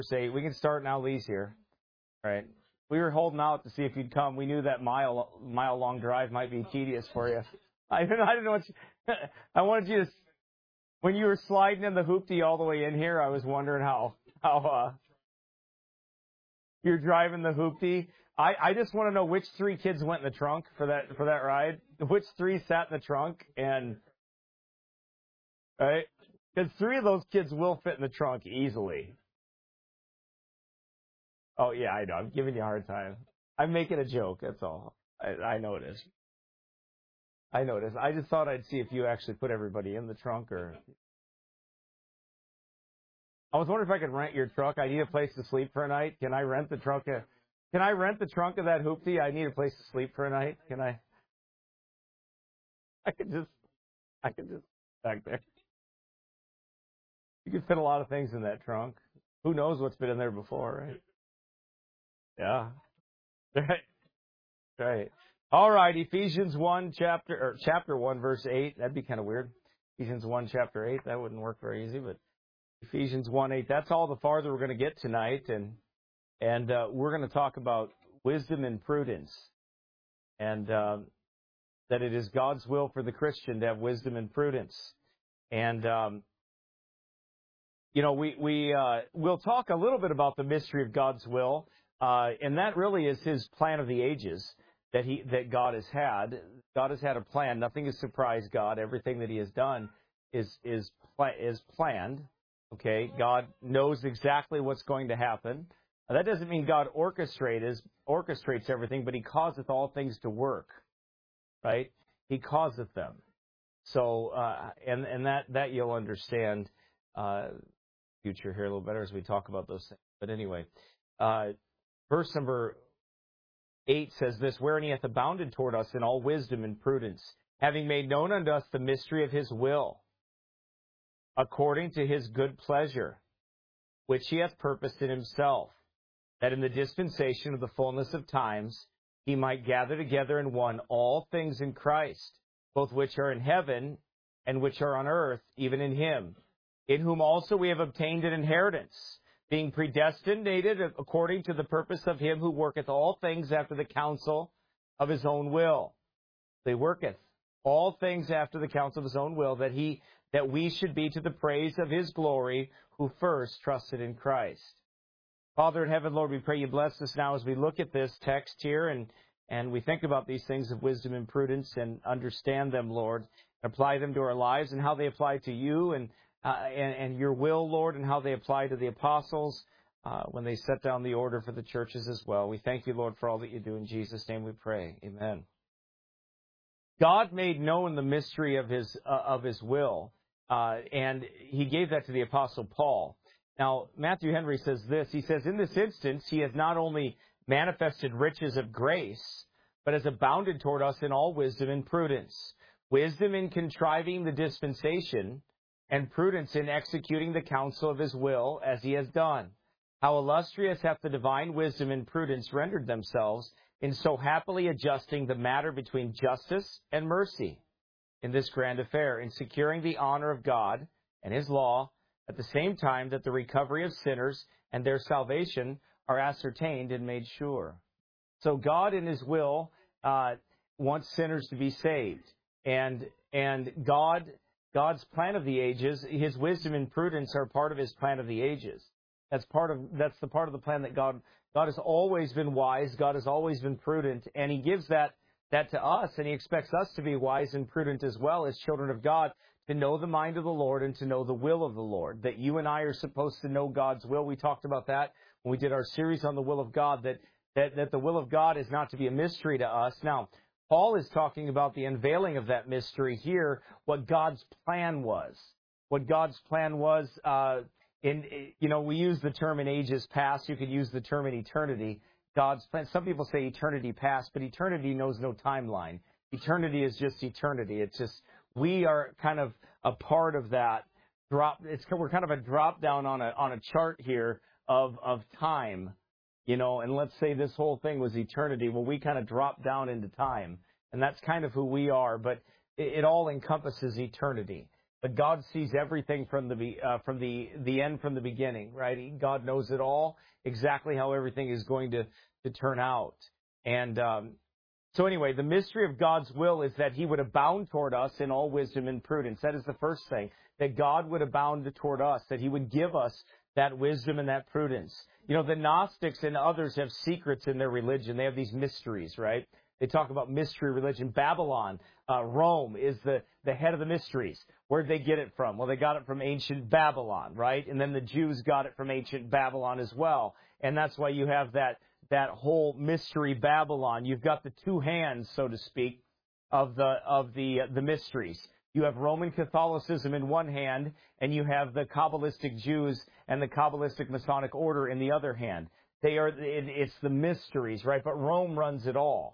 verse 8. We can start now. Lee's here. Right. We were holding out to see if you'd come. We knew that mile-long drive might be tedious for you. I didn't know what I wanted you to, when you were sliding in the hoopty all the way in here, I was wondering how you're driving the hoopty. I just want to know which 3 kids went in the trunk for that ride. Which 3 sat in the trunk, and right? Because 3 of those kids will fit in the trunk easily. Oh yeah, I know. I'm giving you a hard time. I'm making a joke. That's all. I know it is. I know it is. I just thought I'd see if you actually put everybody in the trunk, or. I was wondering if I could rent your truck. I need a place to sleep for a night. Can I rent the trunk? Can I rent the trunk of that hoopty? I need a place to sleep for a night. Can I? I could just back there. You could fit a lot of things in that trunk. Who knows what's been in there before, right? Yeah. Right. All right. Ephesians 1 chapter 1 verse 8. That'd be kind of weird. Ephesians 1 chapter 8. That wouldn't work very easy, but Ephesians 1:8. That's all the farther we're going to get tonight, and we're going to talk about wisdom and prudence, and that it is God's will for the Christian to have wisdom and prudence. And we'll talk a little bit about the mystery of God's will, and that really is His plan of the ages that God has had. God has had a plan. Nothing has surprised God. Everything that He has done is planned. Okay, God knows exactly what's going to happen. That doesn't mean God orchestrates everything, but He causeth all things to work, right? He causeth them. So, and that you'll understand future here a little better as we talk about those things. But anyway, verse number 8 says this: wherein He hath abounded toward us in all wisdom and prudence, having made known unto us the mystery of His will, according to His good pleasure, which He hath purposed in Himself, that in the dispensation of the fullness of times He might gather together in one all things in Christ, both which are in heaven and which are on earth, even in Him, in whom also we have obtained an inheritance, being predestinated according to the purpose of Him who worketh all things after the counsel of His own will. They worketh all things after the counsel of His own will, that we should be to the praise of His glory, who first trusted in Christ. Father in heaven, Lord, we pray You bless us now as we look at this text here, and we think about these things of wisdom and prudence and understand them, Lord, and apply them to our lives and how they apply to You and Your will, Lord, and how they apply to the apostles when they set down the order for the churches as well. We thank You, Lord, for all that You do. In Jesus' name we pray. Amen. God made known the mystery of His will. And He gave that to the Apostle Paul. Now, Matthew Henry says this. He says, in this instance, He has not only manifested riches of grace, but has abounded toward us in all wisdom and prudence. Wisdom in contriving the dispensation, and prudence in executing the counsel of His will, as He has done. How illustrious hath the divine wisdom and prudence rendered themselves in so happily adjusting the matter between justice and mercy in this grand affair, in securing the honor of God and His law, at the same time that the recovery of sinners and their salvation are ascertained and made sure. So God in His will wants sinners to be saved. And God's plan of the ages, His wisdom and prudence are part of His plan of the ages. That's the part of the plan that God has always been wise. God has always been prudent, and He gives that to us, and He expects us to be wise and prudent as well as children of God, to know the mind of the Lord and to know the will of the Lord, that you and I are supposed to know God's will. We talked about that when we did our series on the will of God, that the will of God is not to be a mystery to us. Now, Paul is talking about the unveiling of that mystery here, what God's plan was. What God's plan was, we use the term in ages past. You could use the term in eternity. God's plan. Some people say eternity past, but eternity knows no timeline. Eternity is just eternity. It's just, we are kind of a part of that drop. We're kind of a drop down on a chart here of time, and let's say this whole thing was eternity. Well, we kind of drop down into time, and that's kind of who we are, but it all encompasses eternity. But God sees everything from the end, from the beginning, right? God knows it all, exactly how everything is going to turn out. And so anyway, the mystery of God's will is that He would abound toward us in all wisdom and prudence. That is the first thing, that God would abound toward us, that He would give us that wisdom and that prudence. You know, the Gnostics and others have secrets in their religion. They have these mysteries, right? They talk about mystery religion. Babylon, Rome is the head of the mysteries. Where'd they get it from? Well, they got it from ancient Babylon, right? And then the Jews got it from ancient Babylon as well. And that's why you have that whole mystery Babylon. You've got the two hands, so to speak, of the mysteries. You have Roman Catholicism in one hand, and you have the Kabbalistic Jews and the Kabbalistic Masonic order in the other hand. It's the mysteries, right? But Rome runs it all.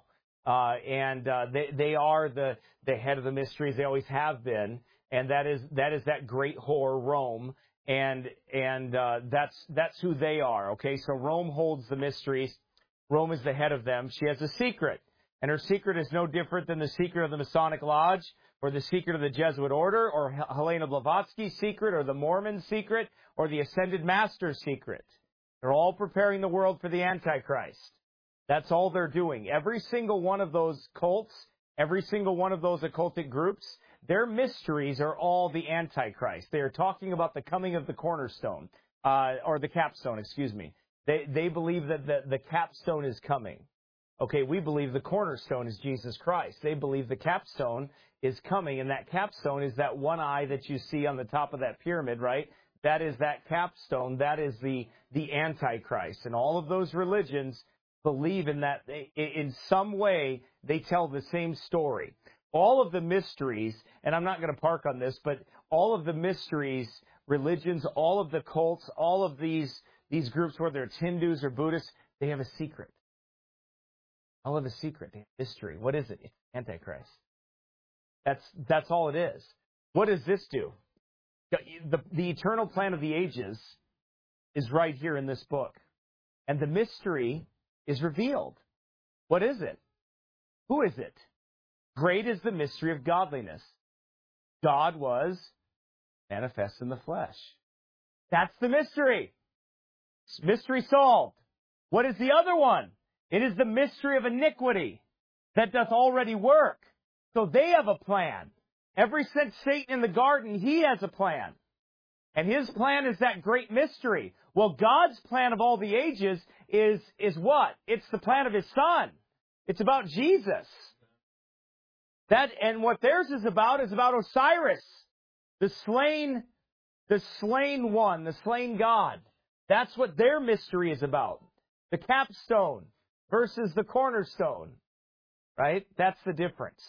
They are the head of the mysteries. They always have been, and that is that great whore Rome, and that's who they are. Okay, so Rome holds the mysteries. Rome is the head of them. She has a secret, and her secret is no different than the secret of the Masonic Lodge, or the secret of the Jesuit order, or Helena Blavatsky's secret, or the Mormon secret, or the Ascended Master's secret. They're all preparing the world for the Antichrist. That's all they're doing. Every single one of those cults, every single one of those occultic groups, their mysteries are all the Antichrist. They are talking about the coming of the cornerstone, or the capstone, excuse me. They believe that the capstone is coming. Okay, we believe the cornerstone is Jesus Christ. They believe the capstone is coming, and that capstone is that one eye that you see on the top of that pyramid, right? That is that capstone. That is the Antichrist. And all of those religions believe in that. In some way, they tell the same story. All of the mysteries, and I'm not going to park on this, but all of the mysteries, religions, all of the cults, all of these groups, whether it's Hindus or Buddhists, they have a secret. All of a secret. They have mystery. What is it? It's Antichrist. That's all it is. What does this do? The eternal plan of the ages is right here in this book. And the mystery is revealed. What is it? Who is it? Great is the mystery of godliness. God was manifest in the flesh. That's the mystery. Mystery solved. What is the other one? It is the mystery of iniquity that doth already work. So they have a plan. Ever since Satan in the garden, he has a plan. And his plan is that great mystery. Well, God's plan of all the ages is what? It's the plan of His Son. It's about Jesus. And what theirs is about Osiris, the slain one, the slain God. That's what their mystery is about. The capstone versus the cornerstone. Right? That's the difference.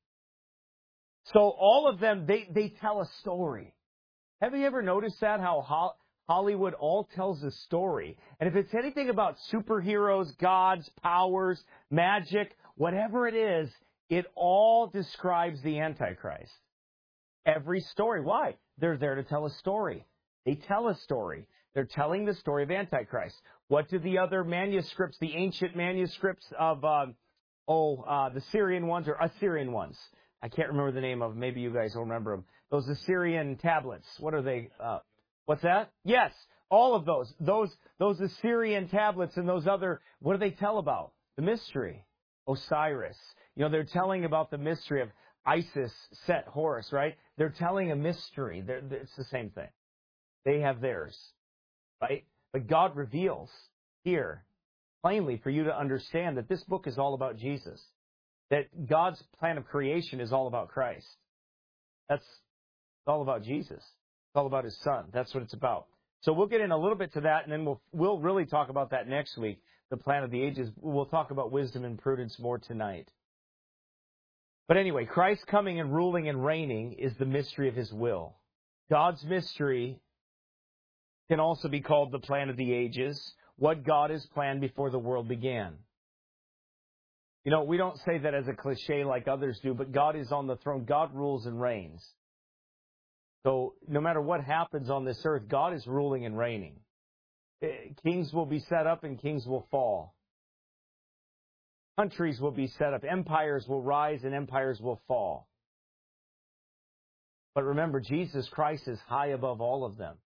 So all of them, they tell a story. Have you ever noticed that? How Hollywood all tells a story. And if it's anything about superheroes, gods, powers, magic, whatever it is, it all describes the Antichrist. Every story. Why? They're there to tell a story. They tell a story. They're telling the story of Antichrist. What do the other manuscripts, the ancient manuscripts of, the Syrian ones or Assyrian ones? I can't remember the name of them. Maybe you guys will remember them. Those Assyrian tablets. What are they? What's that? Yes, all of those. Those Assyrian tablets and those other, what do they tell about? The mystery. Osiris. You know, they're telling about the mystery of Isis, Set, Horus, right? They're telling a mystery. It's the same thing. They have theirs, right? But God reveals here plainly for you to understand that this book is all about Jesus. That God's plan of creation is all about Christ. That's all about Jesus. It's all about His Son. That's what it's about. So we'll get in a little bit to that, and then we'll really talk about that next week, the plan of the ages. We'll talk about wisdom and prudence more tonight. But anyway, Christ coming and ruling and reigning is the mystery of His will. God's mystery can also be called the plan of the ages, what God has planned before the world began. You know, we don't say that as a cliche like others do, but God is on the throne. God rules and reigns. So no matter what happens on this earth, God is ruling and reigning. Kings will be set up and kings will fall. Countries will be set up. Empires will rise and empires will fall. But remember, Jesus Christ is high above all of them.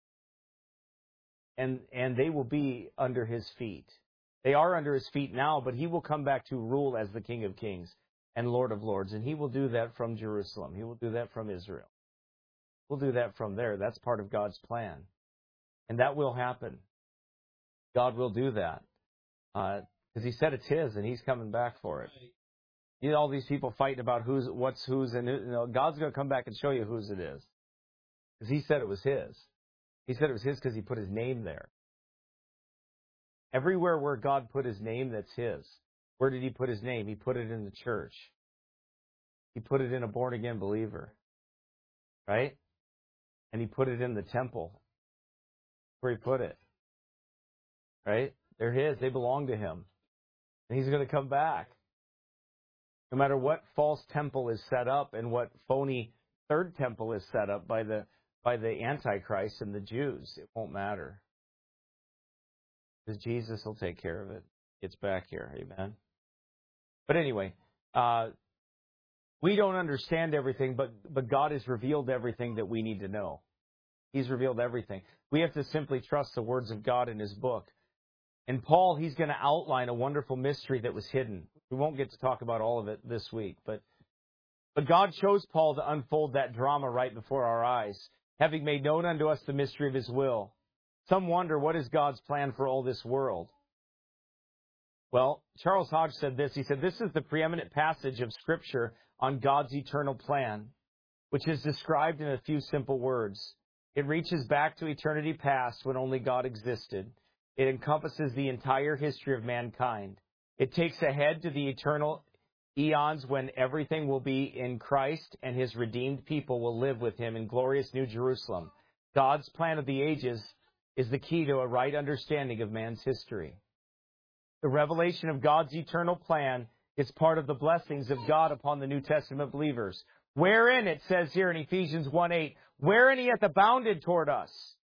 And they will be under his feet. They are under his feet now, but he will come back to rule as the King of Kings and Lord of Lords. And he will do that from Jerusalem. He will do that from Israel. We'll do that from there. That's part of God's plan. And that will happen. God will do that. Because he said it's his, and he's coming back for it. You know, all these people fighting about what's whose, and God's going to come back and show you whose it is. Because he said it was his. He said it was his because he put his name there. Everywhere where God put his name, that's his. Where did he put his name? He put it in the church. He put it in a born-again believer. Right? And he put it in the temple. Where he put it. Right? They're his. They belong to him. And he's going to come back. No matter what false temple is set up and what phony third temple is set up by the Antichrist and the Jews, it won't matter. Because Jesus will take care of it. It's back here. Amen. But anyway, we don't understand everything, but God has revealed everything that we need to know. He's revealed everything. We have to simply trust the words of God in his book. And Paul, he's going to outline a wonderful mystery that was hidden. We won't get to talk about all of it this week, but God chose Paul to unfold that drama right before our eyes, having made known unto us the mystery of his will. Some wonder, what is God's plan for all this world? Well, Charles Hodge said this. He said, this is the preeminent passage of Scripture on God's eternal plan, which is described in a few simple words. It reaches back to eternity past when only God existed. It encompasses the entire history of mankind. It takes ahead to the eternal eons when everything will be in Christ and his redeemed people will live with him in glorious New Jerusalem. God's plan of the ages is the key to a right understanding of man's history. The revelation of God's eternal plan is part of the blessings of God upon the New Testament believers. Wherein, it says here in Ephesians 1:8, wherein he hath abounded toward us.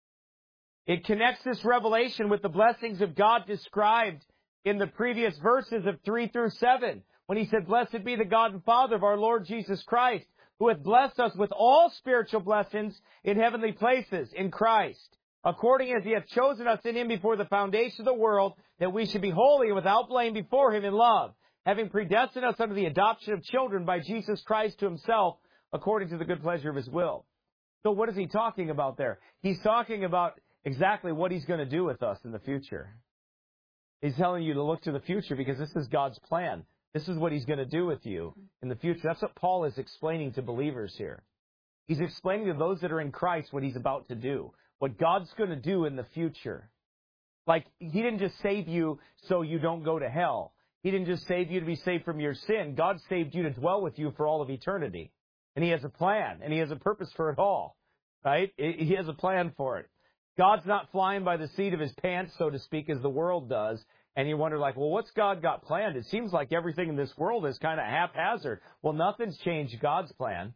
It connects this revelation with the blessings of God described in the previous verses of 3 through 7, when he said, blessed be the God and Father of our Lord Jesus Christ, who hath blessed us with all spiritual blessings in heavenly places in Christ, according as he hath chosen us in him before the foundation of the world, that we should be holy and without blame before him in love, having predestined us unto the adoption of children by Jesus Christ to himself, according to the good pleasure of his will. So what is he talking about there? He's talking about exactly what he's going to do with us in the future. He's telling you to look to the future because this is God's plan. This is what he's going to do with you in the future. That's what Paul is explaining to believers here. He's explaining to those that are in Christ what he's about to do, what God's going to do in the future. Like, he didn't just save you so you don't go to hell. He didn't just save you to be saved from your sin. God saved you to dwell with you for all of eternity. And he has a plan, and he has a purpose for it all. Right? He has a plan for it. God's not flying by the seat of his pants, so to speak, as the world does. And you wonder, like, well, what's God got planned? It seems like everything in this world is kind of haphazard. Well, nothing's changed God's plan.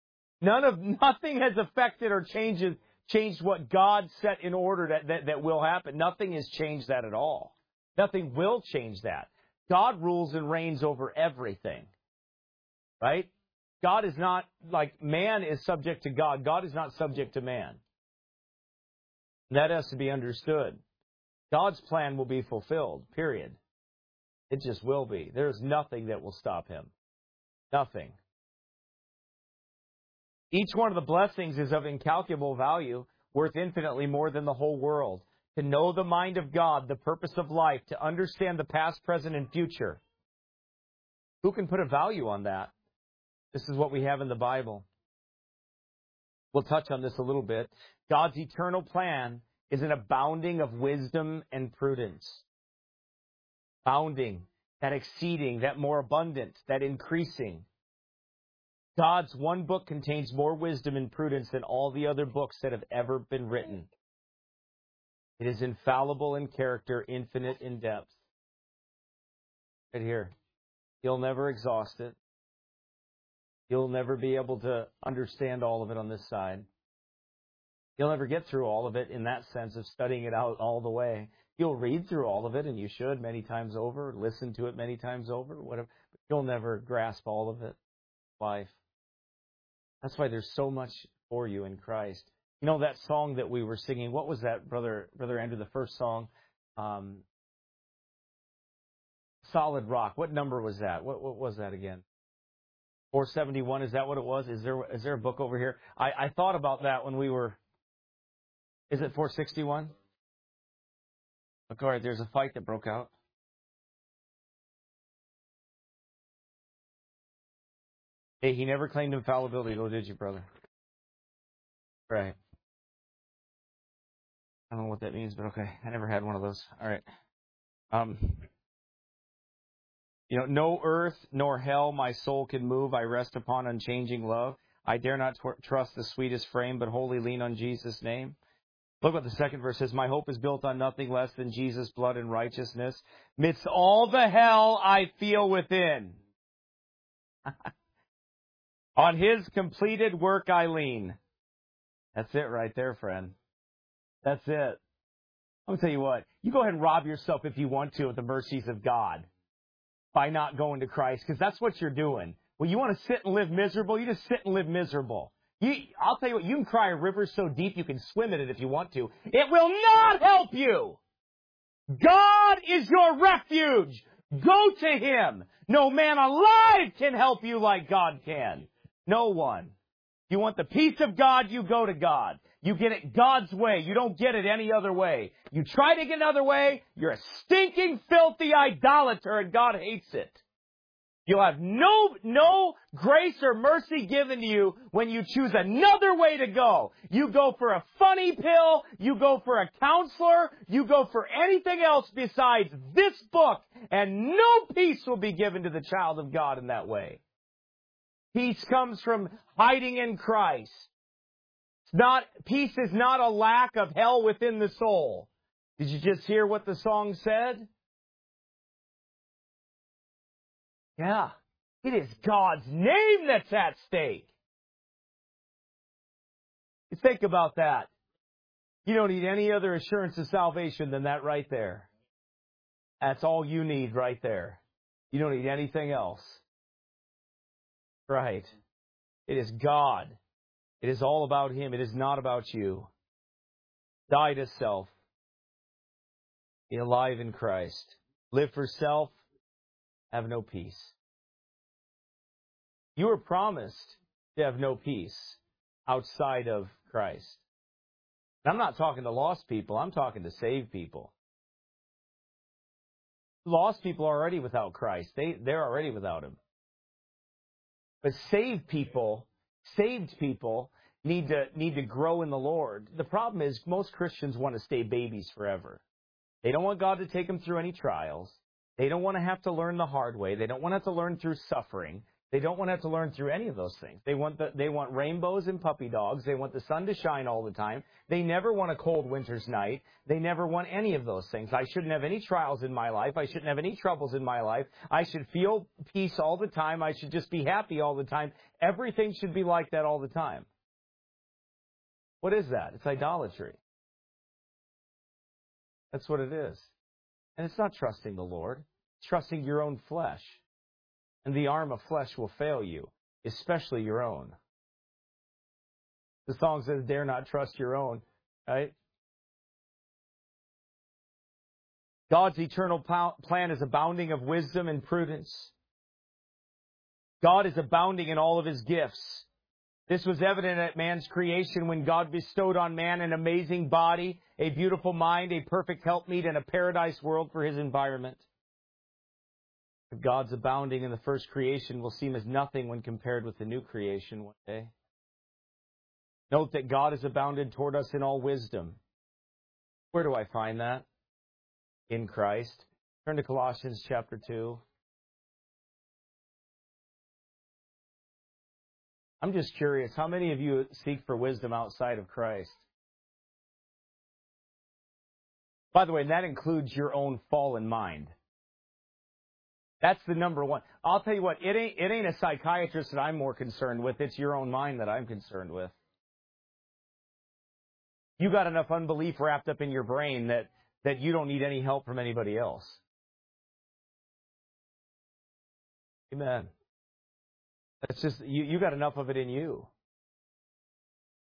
Nothing has affected or changed what God set in order that will happen. Nothing has changed that at all. Nothing will change that. God rules and reigns over everything. Right? God is not, like, man is subject to God. God is not subject to man. That has to be understood. God's plan will be fulfilled, period. It just will be. There's nothing that will stop him. Nothing. Each one of the blessings is of incalculable value, worth infinitely more than the whole world. To know the mind of God, the purpose of life, to understand the past, present, and future. Who can put a value on that? This is what we have in the Bible. We'll touch on this a little bit. God's eternal plan is an abounding of wisdom and prudence. Abounding, that exceeding, that more abundant, that increasing. God's one book contains more wisdom and prudence than all the other books that have ever been written. It is infallible in character, infinite in depth. Right here. You'll never exhaust it. You'll never be able to understand all of it on this side. You'll never get through all of it in that sense of studying it out all the way. You'll read through all of it, and you should many times over, listen to it many times over, whatever. But you'll never grasp all of it. Life. That's why there's so much for you in Christ. You know that song that we were singing, what was that, Brother Andrew, the first song? Solid Rock. What number was that? What was that again? 471, is that what it was? Is there a book over here? I thought about that when we were... Is it 461? Look, all right, there's a fight that broke out. Hey, he never claimed infallibility, though, did you, brother? Right. I don't know what that means, but okay. I never had one of those. All right. No earth nor hell my soul can move. I rest upon unchanging love. I dare not trust the sweetest frame, but wholly lean on Jesus' name. Look what the second verse says. My hope is built on nothing less than Jesus' blood and righteousness. Midst all the hell I feel within. On His completed work I lean. That's it right there, friend. That's it. I'm going to tell you what. You go ahead and rob yourself if you want to of the mercies of God by not going to Christ, because that's what you're doing. When you want to sit and live miserable, you just sit and live miserable. I'll tell you what, you can cry a river so deep you can swim in it if you want to. It will not help you. God is your refuge. Go to Him. No man alive can help you like God can. No one. If you want the peace of God, you go to God. You get it God's way. You don't get it any other way. You try to get another way, you're a stinking, filthy idolater, and God hates it. You'll have no grace or mercy given to you when you choose another way to go. You go for a funny pill, you go for a counselor, you go for anything else besides this book, and no peace will be given to the child of God in that way. Peace comes from hiding in Christ. Peace is not a lack of hell within the soul. Did you just hear what the song said? Yeah. It is God's name that's at stake. You think about that. You don't need any other assurance of salvation than that right there. That's all you need right there. You don't need anything else. Right. It is God. It is all about Him. It is not about you. Die to self. Be alive in Christ. Live for self. Have no peace. You were promised to have no peace outside of Christ. And I'm not talking to lost people. I'm talking to saved people. Lost people are already without Christ. They're already without Him. But saved people need to grow in the Lord. The problem is most Christians want to stay babies forever. They don't want God to take them through any trials. They don't want to have to learn the hard way. They don't want to have to learn through suffering. They don't want to have to learn through any of those things. They want rainbows and puppy dogs. They want the sun to shine all the time. They never want a cold winter's night. They never want any of those things. I shouldn't have any trials in my life. I shouldn't have any troubles in my life. I should feel peace all the time. I should just be happy all the time. Everything should be like that all the time. What is that? It's idolatry. That's what it is. And it's not trusting the Lord. It's trusting your own flesh. And the arm of flesh will fail you, especially your own. The song says, dare not trust your own, right? God's eternal plan is abounding of wisdom and prudence. God is abounding in all of His gifts. This was evident at man's creation when God bestowed on man an amazing body, a beautiful mind, a perfect helpmeet, and a paradise world for his environment. If God's abounding in the first creation will seem as nothing when compared with the new creation one day. Note that God has abounded toward us in all wisdom. Where do I find that? In Christ. Turn to Colossians chapter 2. I'm just curious, how many of you seek for wisdom outside of Christ? By the way, that includes your own fallen mind. That's the number one. I'll tell you what, it ain't a psychiatrist that I'm more concerned with. It's your own mind that I'm concerned with. You got enough unbelief wrapped up in your brain that you don't need any help from anybody else. Amen. That's just, you got enough of it in you.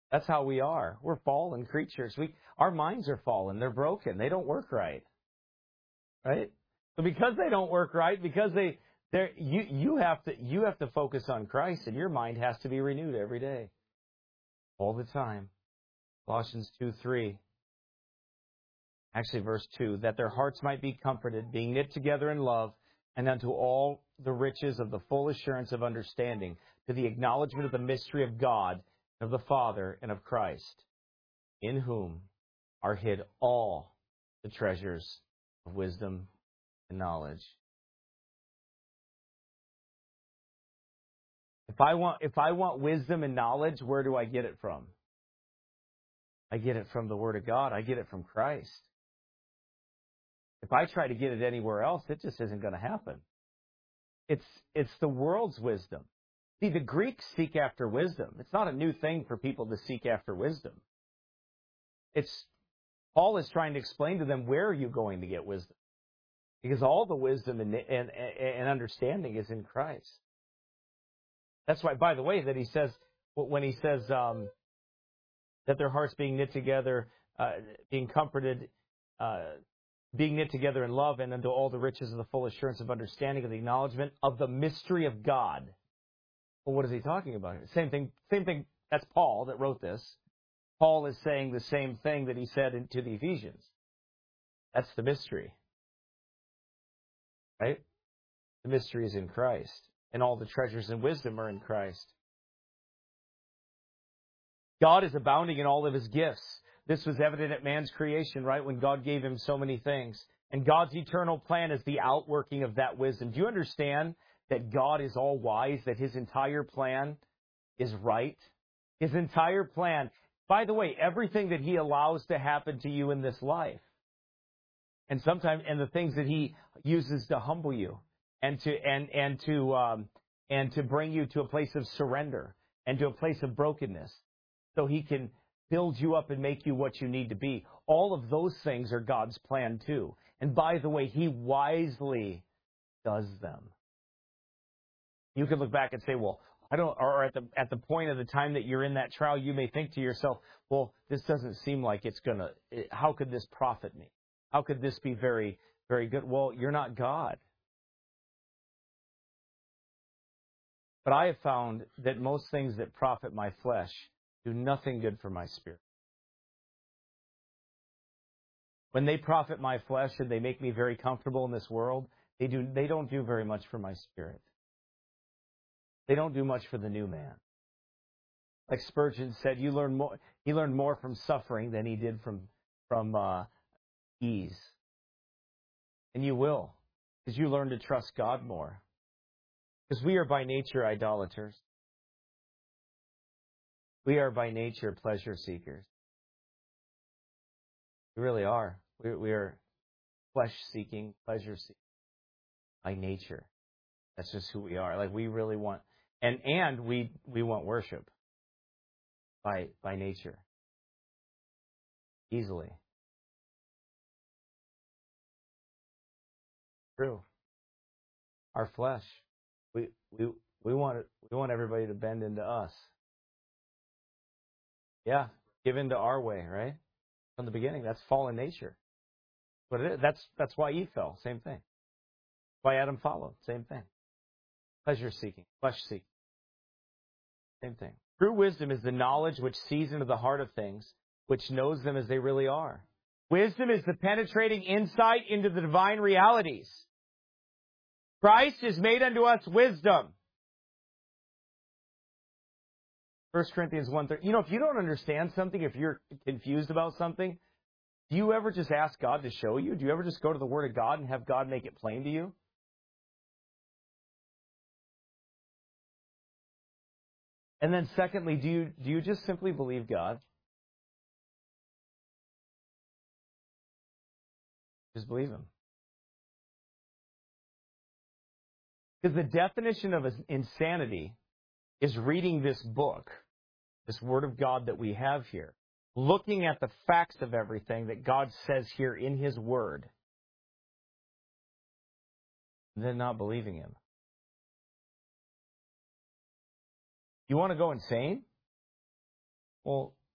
That's how we are. We're fallen creatures. Our minds are fallen. They're broken. They don't work right. Right? So because they don't work right, because you have to focus on Christ, and your mind has to be renewed every day, all the time. Colossians 2:3. Actually, verse 2, that their hearts might be comforted, being knit together in love, and unto all the riches of the full assurance of understanding, to the acknowledgement of the mystery of God, of the Father, and of Christ, in whom are hid all the treasures of wisdom and knowledge. If I want wisdom and knowledge, where do I get it from? I get it from the Word of God. I get it from Christ. If I try to get it anywhere else, it just isn't going to happen. It's the world's wisdom. See, the Greeks seek after wisdom. It's not a new thing for people to seek after wisdom. Paul is trying to explain to them, where are you going to get wisdom? Because all the wisdom and understanding is in Christ. That's why, by the way, that he says, when he says that their hearts being knit together, being comforted, being knit together in love, and unto all the riches of the full assurance of understanding, of the acknowledgement of the mystery of God. Well, what is he talking about here? Same thing. That's Paul that wrote this. Paul is saying the same thing that he said to the Ephesians. That's the mystery. Right? The mystery is in Christ. And all the treasures and wisdom are in Christ. God is abounding in all of his gifts. This was evident at man's creation, right? When God gave him so many things. And God's eternal plan is the outworking of that wisdom. Do you understand that God is all wise, that his entire plan is right? His entire plan. By the way, everything that he allows to happen to you in this life, and the things that he uses to humble you and to bring you to a place of surrender and to a place of brokenness, so he can build you up and make you what you need to be. All of those things are God's plan too. And by the way, he wisely does them. You can look back and say, well, or at the point of the time that you're in that trial, you may think to yourself, well, this doesn't seem like how could this profit me? How could this be very, very good? Well, you're not God. But I have found that most things that profit my flesh do nothing good for my spirit. When they profit my flesh and they make me very comfortable in this world, they don't do very much for my spirit. They don't do much for the new man. Like Spurgeon said, he learned more from suffering than he did from ease. And you will, because you learn to trust God more. Because we are by nature idolaters. We are by nature pleasure seekers. We really are. We are flesh-seeking, pleasure-seeking by nature. That's just who we are. Like, we really want, and we want worship by nature. Easily. True. Our flesh. We want everybody to bend into us. Yeah. Give into our way, right? From the beginning, that's fallen nature. But it is. That's why Eve fell. Same thing. Why Adam followed. Same thing. Pleasure seeking, flesh seeking. Same thing. True wisdom is the knowledge which sees into the heart of things, which knows them as they really are. Wisdom is the penetrating insight into the divine realities. Christ is made unto us wisdom. 1 Corinthians 1:30. If you don't understand something, if you're confused about something, do you ever just ask God to show you? Do you ever just go to the Word of God and have God make it plain to you? And then secondly, do you just simply believe God? Just believe Him. Because the definition of insanity is reading this book, this Word of God that we have here, looking at the facts of everything that God says here in His Word, and then not believing Him. You want to go insane? Well,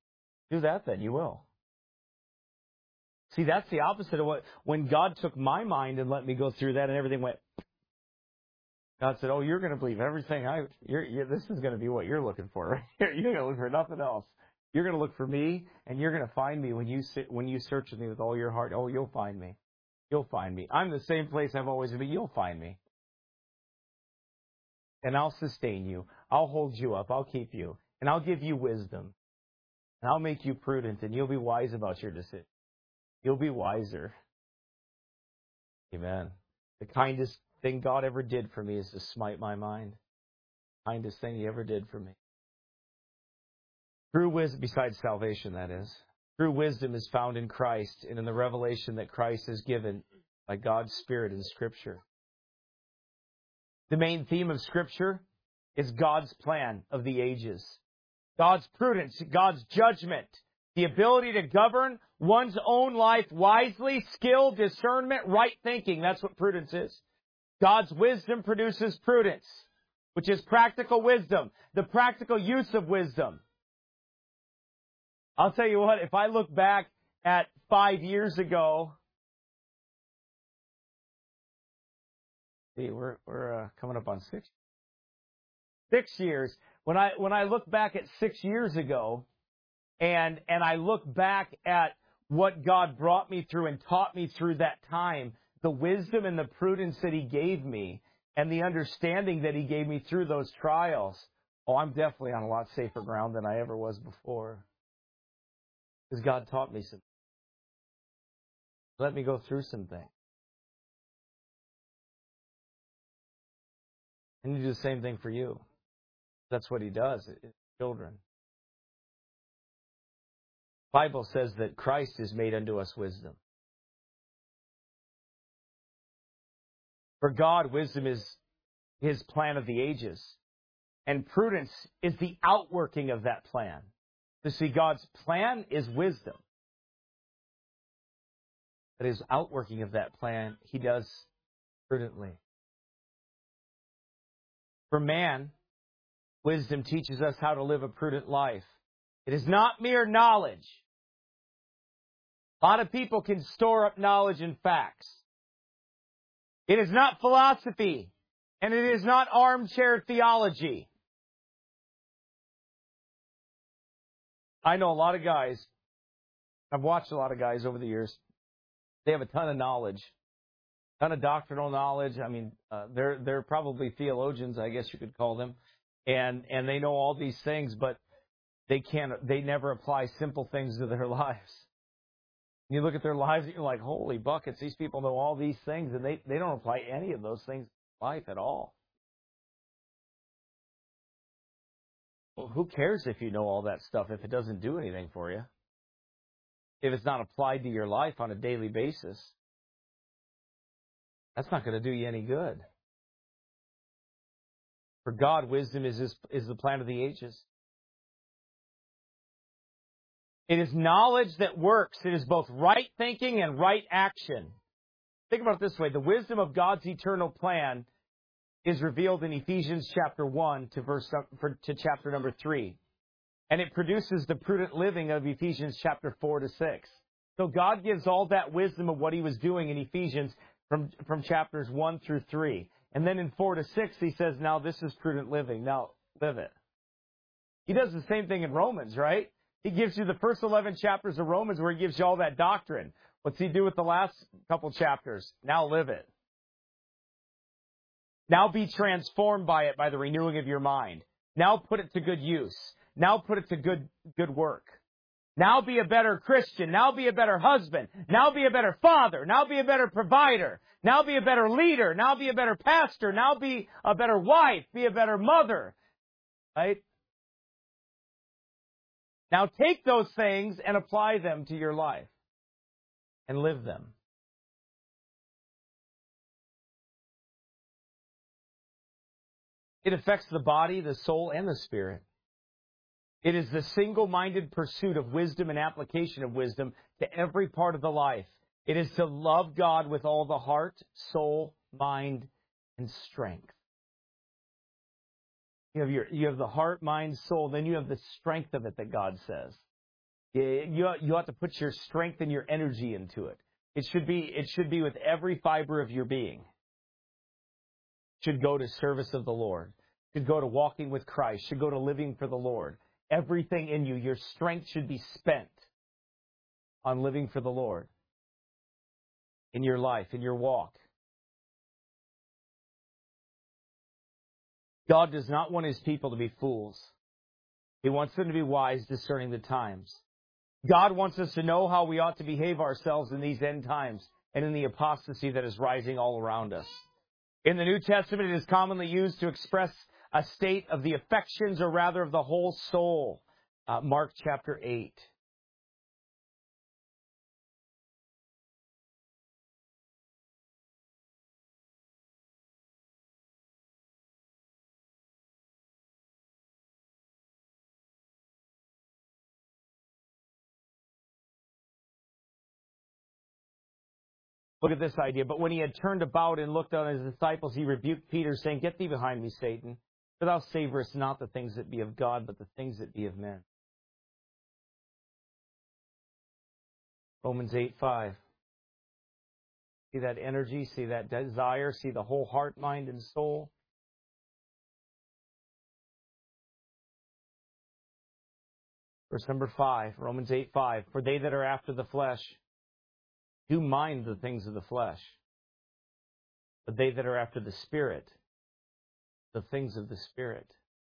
Do that then, you will. See, that's the opposite of when God took my mind and let me go through that and everything went, God said, oh, you're going to believe everything this is going to be what you're looking for, right here. You're going to look for nothing else. You're going to look for me, and you're going to find me when you search with me with all your heart. Oh, you'll find me. You'll find me. I'm the same place I've always been. You'll find me. And I'll sustain you. I'll hold you up. I'll keep you. And I'll give you wisdom. And I'll make you prudent, and you'll be wise about your decision. You'll be wiser. Amen. The kindest thing God ever did for me is to smite my mind. Kindest thing He ever did for me. True wisdom, besides salvation, that is. True wisdom is found in Christ and in the revelation that Christ has given by God's Spirit in Scripture. The main theme of Scripture is God's plan of the ages. God's prudence, God's judgment, the ability to govern one's own life wisely, skill, discernment, right thinking. That's what prudence is. God's wisdom produces prudence, which is practical wisdom, the practical use of wisdom. I'll tell you what, if I look back at 5 years ago, see, we're coming up on 6 years. When I look back at 6 years ago, and I look back at what God brought me through and taught me through that time, the wisdom and the prudence that He gave me, and the understanding that He gave me through those trials, I'm definitely on a lot safer ground than I ever was before. Because God taught me some. Let me go through some things. And He do the same thing for you. That's what He does. It's children. The Bible says that Christ is made unto us wisdom. For God, wisdom is His plan of the ages. And prudence is the outworking of that plan. You see, God's plan is wisdom. But His outworking of that plan, He does prudently. For man, wisdom teaches us how to live a prudent life. It is not mere knowledge. A lot of people can store up knowledge and facts. It is not philosophy, and it is not armchair theology. I know a lot of guys, I've watched a lot of guys over the years, they have a ton of knowledge, a ton of doctrinal knowledge. I mean, they're probably theologians, I guess you could call them, and they know all these things, but they never apply simple things to their lives. You look at their lives and you're like, holy buckets, these people know all these things, and they don't apply any of those things to life at all. Well, who cares if you know all that stuff if it doesn't do anything for you? If it's not applied to your life on a daily basis, that's not going to do you any good. For God, wisdom is the plan of the ages. It is knowledge that works. It is both right thinking and right action. Think about it this way. The wisdom of God's eternal plan is revealed in Ephesians chapter 1 to chapter number 3. And it produces the prudent living of Ephesians chapter 4 to 6. So God gives all that wisdom of what He was doing in Ephesians from chapters 1 through 3. And then in 4 to 6, He says, now this is prudent living. Now live it. He does the same thing in Romans, right? He gives you the first 11 chapters of Romans where He gives you all that doctrine. What's He do with the last couple chapters? Now live it. Now be transformed by it, by the renewing of your mind. Now put it to good use. Now put it to good work. Now be a better Christian. Now be a better husband. Now be a better father. Now be a better provider. Now be a better leader. Now be a better pastor. Now be a better wife. Be a better mother. Right? Now take those things and apply them to your life and live them. It affects the body, the soul, and the spirit. It is the single-minded pursuit of wisdom and application of wisdom to every part of the life. It is to love God with all the heart, soul, mind, and strength. You have the heart, mind, soul, then you have the strength of it that God says. You ought to put your strength and your energy into it. It should be with every fiber of your being. It should go to service of the Lord. It should go to walking with Christ. It should go to living for the Lord. Everything in you, your strength should be spent on living for the Lord in your life, in your walk. God does not want His people to be fools. He wants them to be wise, discerning the times. God wants us to know how we ought to behave ourselves in these end times and in the apostasy that is rising all around us. In the New Testament, it is commonly used to express a state of the affections, or rather of the whole soul. Mark chapter 8. Look at this idea. But when he had turned about and looked on his disciples, he rebuked Peter, saying, "Get thee behind me, Satan, for thou savorest not the things that be of God, but the things that be of men." Romans 8:5. See that energy, see that desire, see the whole heart, mind, and soul. Verse number 5, Romans 8:5. For they that are after the flesh do mind the things of the flesh, but they that are after the Spirit, the things of the Spirit.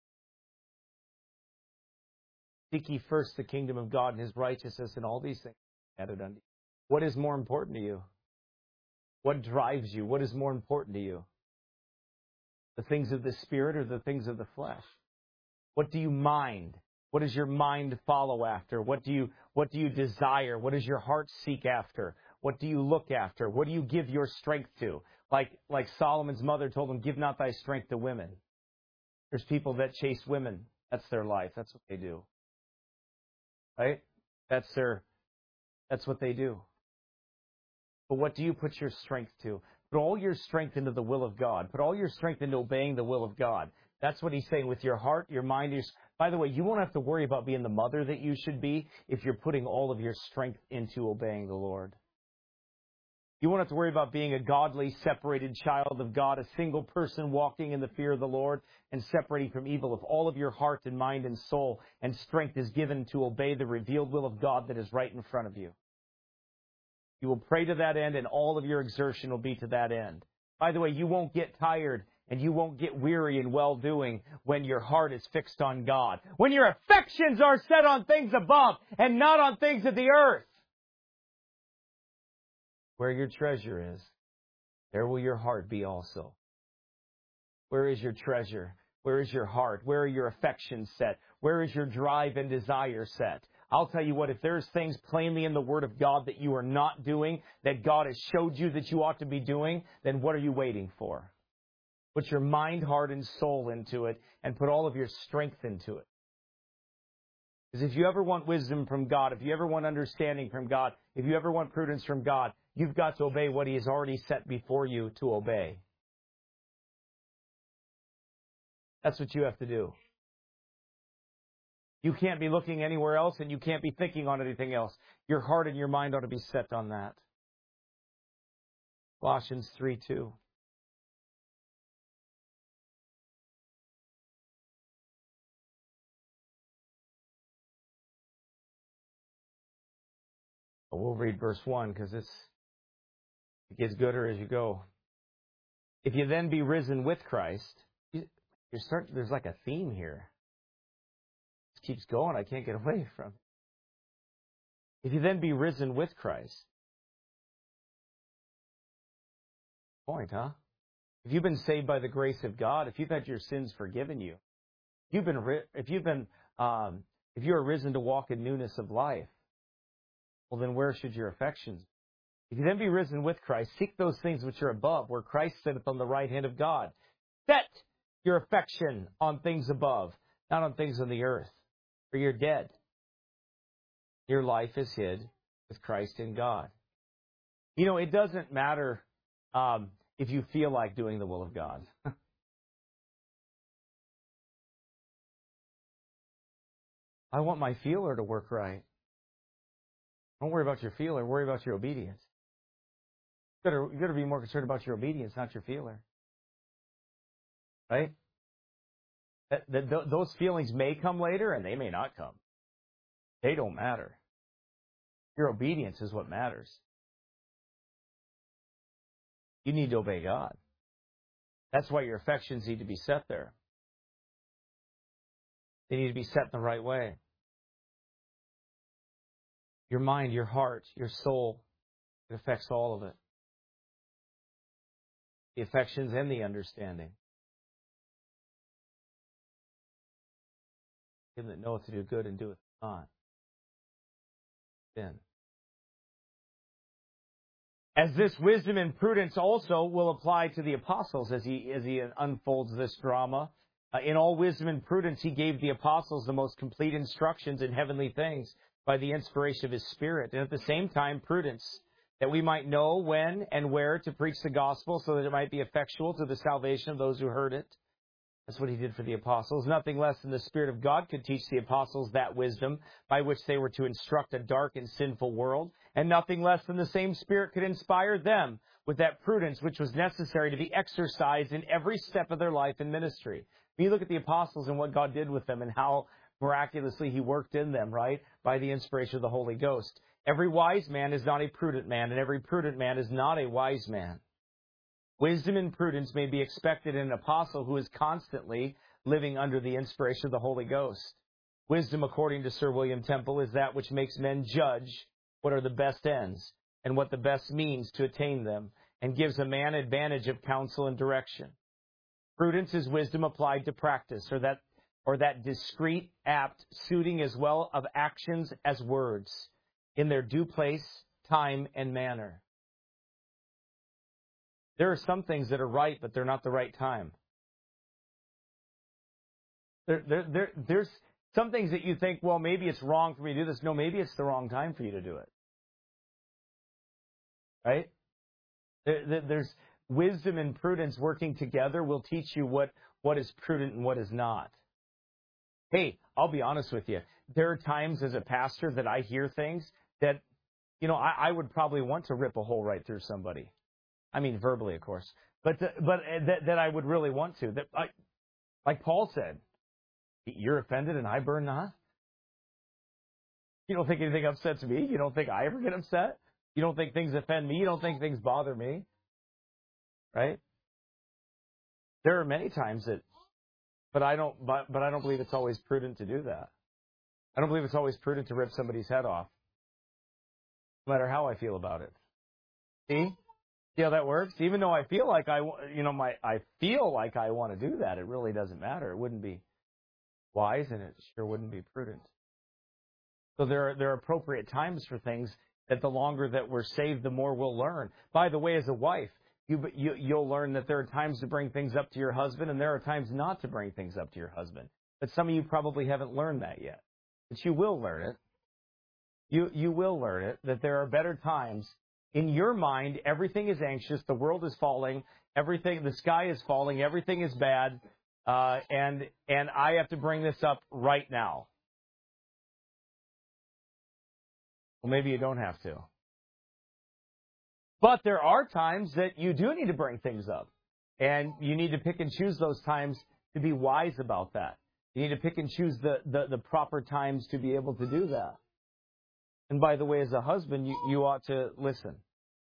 Seek ye first the kingdom of God and His righteousness, and all these things added unto you. What is more important to you? What drives you? What is more important to you? The things of the Spirit or the things of the flesh? What do you mind? What does your mind follow after? What do you desire? What does your heart seek after? What do you look after? What do you give your strength to? Like Solomon's mother told him, "Give not thy strength to women." There's people that chase women. That's their life. That's what they do. Right? That's what they do. But what do you put your strength to? Put all your strength into the will of God. Put all your strength into obeying the will of God. That's what he's saying with your heart, your mind. By the way, you won't have to worry about being the mother that you should be if you're putting all of your strength into obeying the Lord. You won't have to worry about being a godly, separated child of God, a single person walking in the fear of the Lord and separating from evil if all of your heart and mind and soul and strength is given to obey the revealed will of God that is right in front of you. You will pray to that end, and all of your exertion will be to that end. By the way, you won't get tired and you won't get weary in well-doing when your heart is fixed on God. When your affections are set on things above and not on things of the earth. Where your treasure is, there will your heart be also. Where is your treasure? Where is your heart? Where are your affections set? Where is your drive and desire set? I'll tell you what, if there's things plainly in the Word of God that you are not doing, that God has showed you that you ought to be doing, then what are you waiting for? Put your mind, heart, and soul into it, and put all of your strength into it. Because if you ever want wisdom from God, if you ever want understanding from God, if you ever want prudence from God, you've got to obey what He has already set before you to obey. That's what you have to do. You can't be looking anywhere else, and you can't be thinking on anything else. Your heart and your mind ought to be set on that. Colossians 3:2. We'll read verse 1 because it gets gooder as you go. If you then be risen with Christ, there's like a theme here. It keeps going. I can't get away from it. If you then be risen with Christ. Point, huh? If you've been saved by the grace of God, if you've had your sins forgiven you, if you are risen to walk in newness of life, well, then where should your affections be? If you then be risen with Christ, seek those things which are above, where Christ sitteth on the right hand of God. Set your affection on things above, not on things on the earth, for you're dead. Your life is hid with Christ in God. You know, it doesn't matter if you feel like doing the will of God. I want my feeler to work right. Don't worry about your feeler. Worry about your obedience. You got to be more concerned about your obedience, not your feeler. Right? Those feelings may come later, and they may not come. They don't matter. Your obedience is what matters. You need to obey God. That's why your affections need to be set there. They need to be set in the right way. Your mind, your heart, your soul, it affects all of it. The affections and the understanding. Him that knoweth to do good and doeth not. Sin. As this wisdom and prudence also will apply to the apostles as he unfolds this drama. In all wisdom and prudence, he gave the apostles the most complete instructions in heavenly things by the inspiration of his Spirit. And at the same time, prudence, that we might know when and where to preach the gospel so that it might be effectual to the salvation of those who heard it. That's what he did for the apostles. Nothing less than the Spirit of God could teach the apostles that wisdom by which they were to instruct a dark and sinful world. And nothing less than the same Spirit could inspire them with that prudence which was necessary to be exercised in every step of their life and ministry. When you look at the apostles and what God did with them and how miraculously he worked in them, right, by the inspiration of the Holy Ghost. Every wise man is not a prudent man, and every prudent man is not a wise man. Wisdom and prudence may be expected in an apostle who is constantly living under the inspiration of the Holy Ghost. Wisdom, according to Sir William Temple, is that which makes men judge what are the best ends and what the best means to attain them, and gives a man advantage of counsel and direction. Prudence is wisdom applied to practice, or that discreet, apt, suiting as well of actions as words, in their due place, time, and manner. There are some things that are right, but they're not the right time. There's some things that you think, well, maybe it's wrong for me to do this. No, maybe it's the wrong time for you to do it. Right? There's wisdom and prudence working together will teach you what is prudent and what is not. Hey, I'll be honest with you. There are times as a pastor that I hear things that, I would probably want to rip a hole right through somebody. I mean, verbally, of course, but that I would really want to. Like Paul said, you're offended and I burn not. You don't think anything upsets me. You don't think I ever get upset. You don't think things offend me. You don't think things bother me. Right? There are many times that, but I don't believe it's always prudent to do that. I don't believe it's always prudent to rip somebody's head off, no matter how I feel about it. See how that works? Even though I feel like I feel like I want to do that, it really doesn't matter. It wouldn't be wise, and it sure wouldn't be prudent. So there are appropriate times for things that the longer that we're saved, the more we'll learn. By the way, as a wife, you'll learn that there are times to bring things up to your husband, and there are times not to bring things up to your husband. But some of you probably haven't learned that yet. But you will learn it. You will learn it, that there are better times. In your mind, everything is anxious, the world is falling, the sky is falling, everything is bad, and I have to bring this up right now. Well, maybe you don't have to. But there are times that you do need to bring things up. And you need to pick and choose those times to be wise about that. You need to pick and choose the proper times to be able to do that. And by the way, as a husband, you ought to listen.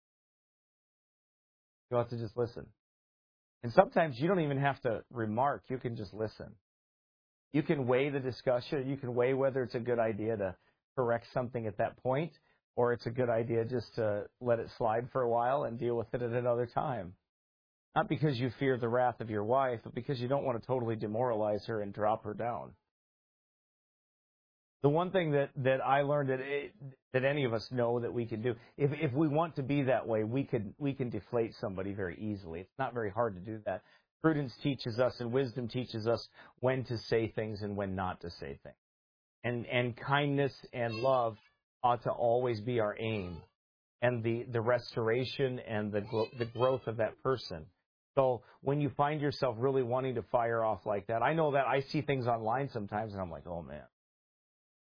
You ought to just listen. And sometimes you don't even have to remark. You can just listen. You can weigh the discussion. You can weigh whether it's a good idea to correct something at that point, or it's a good idea just to let it slide for a while and deal with it at another time. Not because you fear the wrath of your wife, but because you don't want to totally demoralize her and drop her down. The one thing that I learned that any of us know that we can do, if we want to be that way, we can deflate somebody very easily. It's not very hard to do that. Prudence teaches us and wisdom teaches us when to say things and when not to say things. And kindness and love ought to always be our aim, and the restoration and the growth of that person. So when you find yourself really wanting to fire off like that, I know that I see things online sometimes and I'm like, oh man,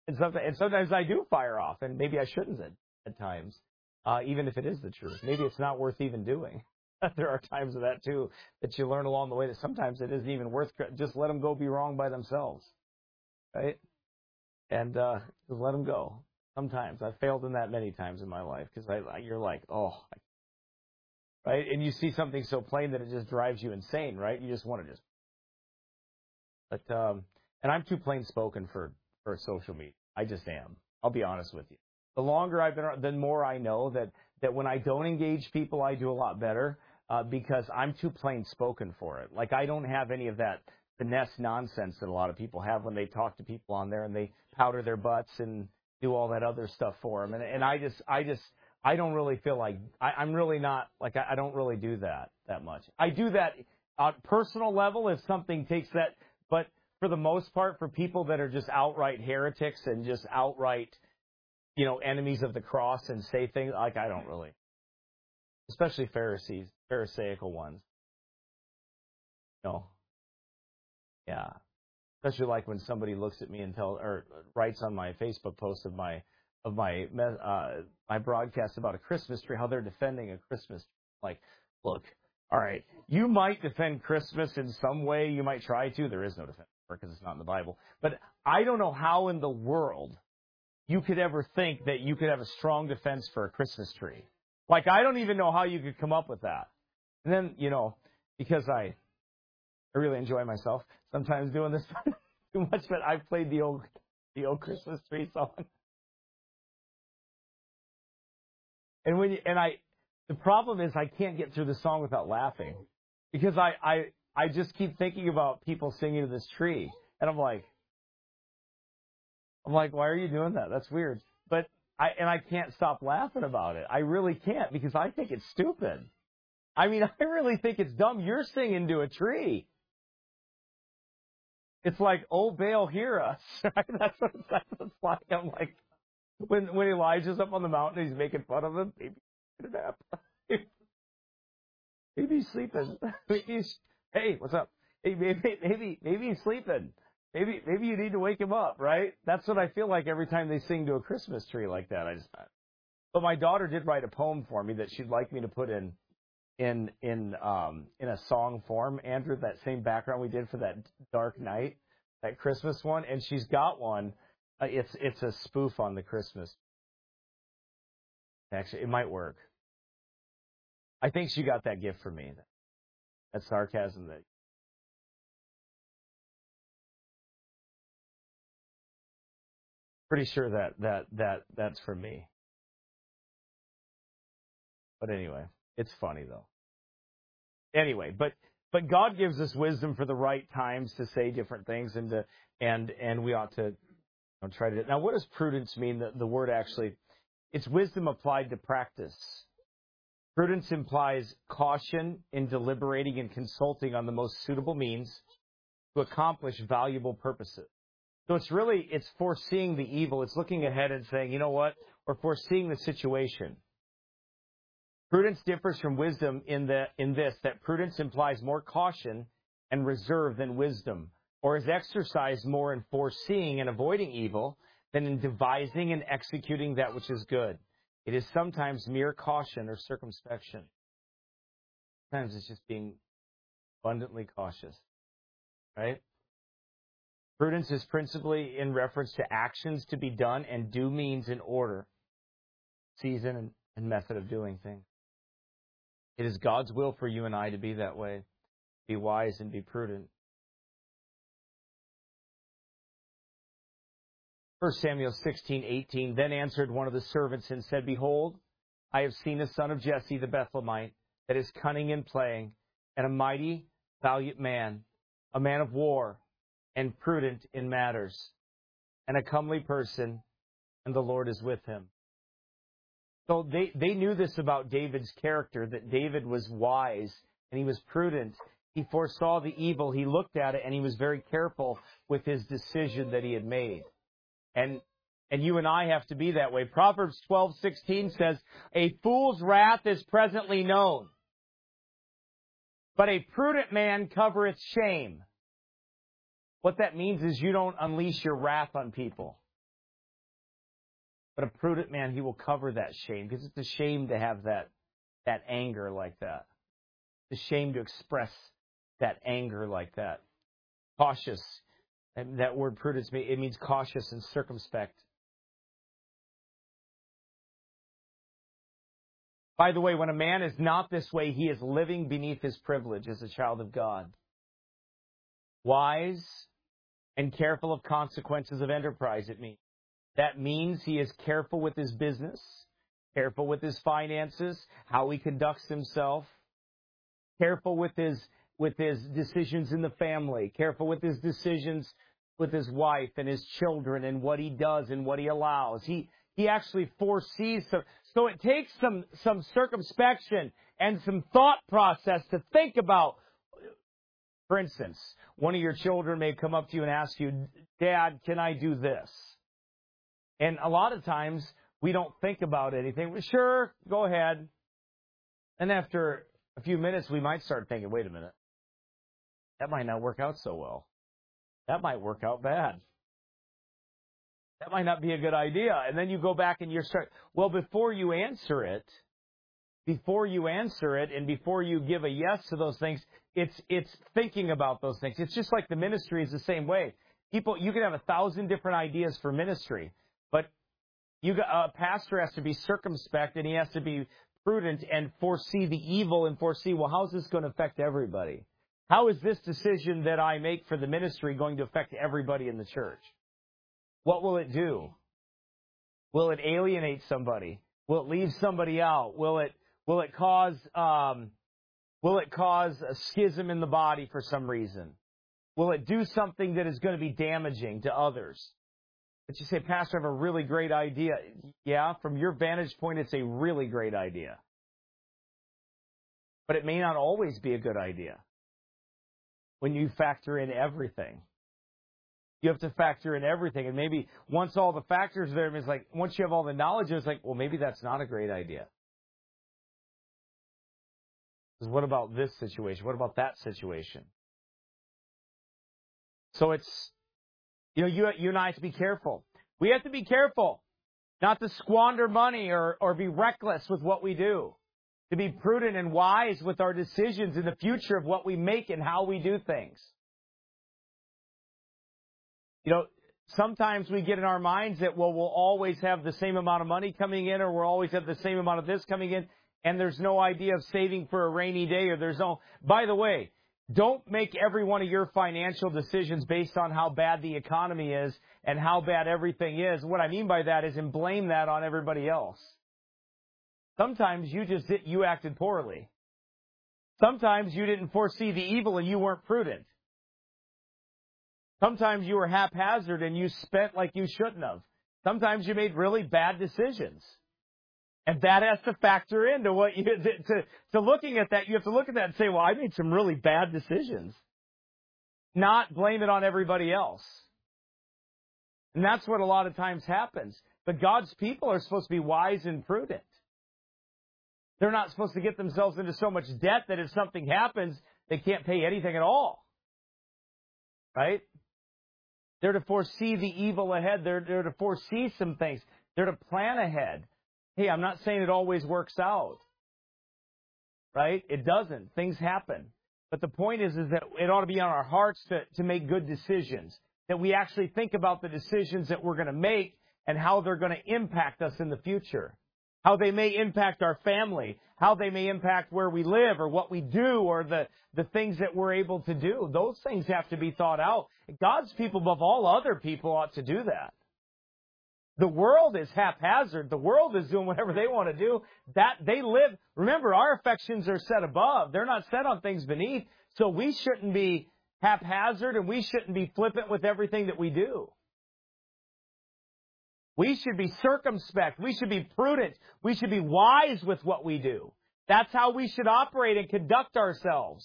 And sometimes I do fire off, and maybe I shouldn't at times, even if it is the truth. Maybe it's not worth even doing. There are times of that, too, that you learn along the way that sometimes it isn't even worth, just let them go be wrong by themselves, right? And just let them go. Sometimes. I've failed in that many times in my life because you're like, oh, right? And you see something so plain that it just drives you insane, right? You just want to just. But and I'm too plain spoken for social media. I just am. I'll be honest with you. The longer I've been, the more I know that when I don't engage people, I do a lot better because I'm too plain spoken for it. Like I don't have any of that finesse nonsense that a lot of people have when they talk to people on there and they powder their butts and do all that other stuff for them. And I don't really feel like I'm really not like I don't really do that much. I do that on personal level if something takes that, but for the most part, for people that are just outright heretics and just outright, enemies of the cross and say things like I don't really, especially Pharisaical ones. No, yeah. Especially like when somebody looks at me and writes on my Facebook post of my broadcast about a Christmas tree, how they're defending a Christmas tree. Like, look, all right, you might defend Christmas in some way. You might try to. There is no defense because it's not in the Bible. But I don't know how in the world you could ever think that you could have a strong defense for a Christmas tree. Like, I don't even know how you could come up with that. And then, because I really enjoy myself sometimes doing this too much, but I've played the old Christmas tree song. And the problem is I can't get through the song without laughing because I just keep thinking about people singing to this tree, and I'm like, why are you doing that? That's weird. But I can't stop laughing about it. I really can't because I think it's stupid. I mean, I really think it's dumb. You're singing to a tree. It's like, oh, Baal, hear us. Right? That's what it's like. I'm like, when Elijah's up on the mountain, he's making fun of him. Maybe he's nap. Maybe he's sleeping. Hey, what's up? Hey, maybe he's sleeping. Maybe you need to wake him up, right? That's what I feel like every time they sing to a Christmas tree like that. But my daughter did write a poem for me that she'd like me to put in a song form, Andrew, that same background we did for that Dark Night, that Christmas one, and she's got one. It's a spoof on the Christmas. Actually, it might work. I think she got that gift from me. That sarcasm that. Pretty sure that's from me. But anyway, it's funny though. Anyway, but God gives us wisdom for the right times to say different things and we ought to try to. Now, what does prudence mean? The word actually, it's wisdom applied to practice. Prudence implies caution in deliberating and consulting on the most suitable means to accomplish valuable purposes. So it's foreseeing the evil. It's looking ahead and saying, you know what? Or foreseeing the situation. Prudence differs from wisdom in this, that prudence implies more caution and reserve than wisdom, or is exercised more in foreseeing and avoiding evil than in devising and executing that which is good. It is sometimes mere caution or circumspection. Sometimes it's just being abundantly cautious, right? Prudence is principally in reference to actions to be done and due means in order, season, and method of doing things. It is God's will for you and I to be that way, be wise and be prudent. 1 Samuel 16:18, then answered one of the servants and said, behold, I have seen a son of Jesse the Bethlehemite that is cunning in playing, and a mighty, valiant man, a man of war, and prudent in matters, and a comely person, and the Lord is with him. So they knew this about David's character, that David was wise and he was prudent. He foresaw the evil. He looked at it and he was very careful with his decision that he had made. And you and I have to be that way. Proverbs 12:16 says, a fool's wrath is presently known, but a prudent man covereth shame. What that means is you don't unleash your wrath on people. But a prudent man, he will cover that shame, because it's a shame to have that anger like that. It's a shame to express that anger like that. Cautious. And that word prudence, it means cautious and circumspect. By the way, when a man is not this way, he is living beneath his privilege as a child of God. Wise and careful of consequences of enterprise, it means. That means he is careful with his business, careful with his finances, how he conducts himself, careful with his decisions in the family, careful with his decisions with his wife and his children and what he does and what he allows. He actually foresees some. So it takes some circumspection and some thought process to think about. For instance, one of your children may come up to you and ask you, Dad, can I do this? And a lot of times we don't think about anything. Sure, go ahead. And after a few minutes, we might start thinking, wait a minute, that might not work out so well. That might work out bad. That might not be a good idea. And then you go back and well, before you answer it, and before you give a yes to those things, it's thinking about those things. It's just like the ministry is the same way. You can have 1,000 different ideas for ministry, but a pastor has to be circumspect and he has to be prudent and foresee the evil and foresee, well, how's this going to affect everybody? How is this decision that I make for the ministry going to affect everybody in the church? What will it do? Will it alienate somebody? Will it leave somebody out? Will it cause a schism in the body for some reason? Will it do something that is going to be damaging to others? But you say, Pastor, I have a really great idea. Yeah, from your vantage point, it's a really great idea. But it may not always be a good idea when you factor in everything. You have to factor in everything. And maybe once all the factors are there, it's like, once you have all the knowledge, it's like, well, maybe that's not a great idea. Because what about this situation? What about that situation? So it's, you and I have to be careful. We have to be careful not to squander money or be reckless with what we do. To be prudent and wise with our decisions in the future of what we make and how we do things. Sometimes we get in our minds that, well, we'll always have the same amount of money coming in, or we'll always have the same amount of this coming in, and there's no idea of saving for a rainy day, or there's no... By the way, don't make every one of your financial decisions based on how bad the economy is and how bad everything is. What I mean by that is, and blame that on everybody else. Sometimes you acted poorly. Sometimes you didn't foresee the evil and you weren't prudent. Sometimes you were haphazard and you spent like you shouldn't have. Sometimes you made really bad decisions. And that has to factor into what to looking at that. You have to look at that and say, well, I made some really bad decisions. Not blame it on everybody else. And that's what a lot of times happens. But God's people are supposed to be wise and prudent. They're not supposed to get themselves into so much debt that if something happens, they can't pay anything at all. Right? They're to foresee the evil ahead. They're to foresee some things. They're to plan ahead. Hey, I'm not saying it always works out. Right? It doesn't. Things happen. But the point is that it ought to be on our hearts to make good decisions. That we actually think about the decisions that we're going to make and how they're going to impact us in the future. How they may impact our family. How they may impact where we live or what we do or the things that we're able to do. Those things have to be thought out. God's people, above all other people, ought to do that. The world is haphazard. The world is doing whatever they want to do. That they live. Remember, our affections are set above. They're not set on things beneath. So we shouldn't be haphazard and we shouldn't be flippant with everything that we do. We should be circumspect. We should be prudent. We should be wise with what we do. That's how we should operate and conduct ourselves.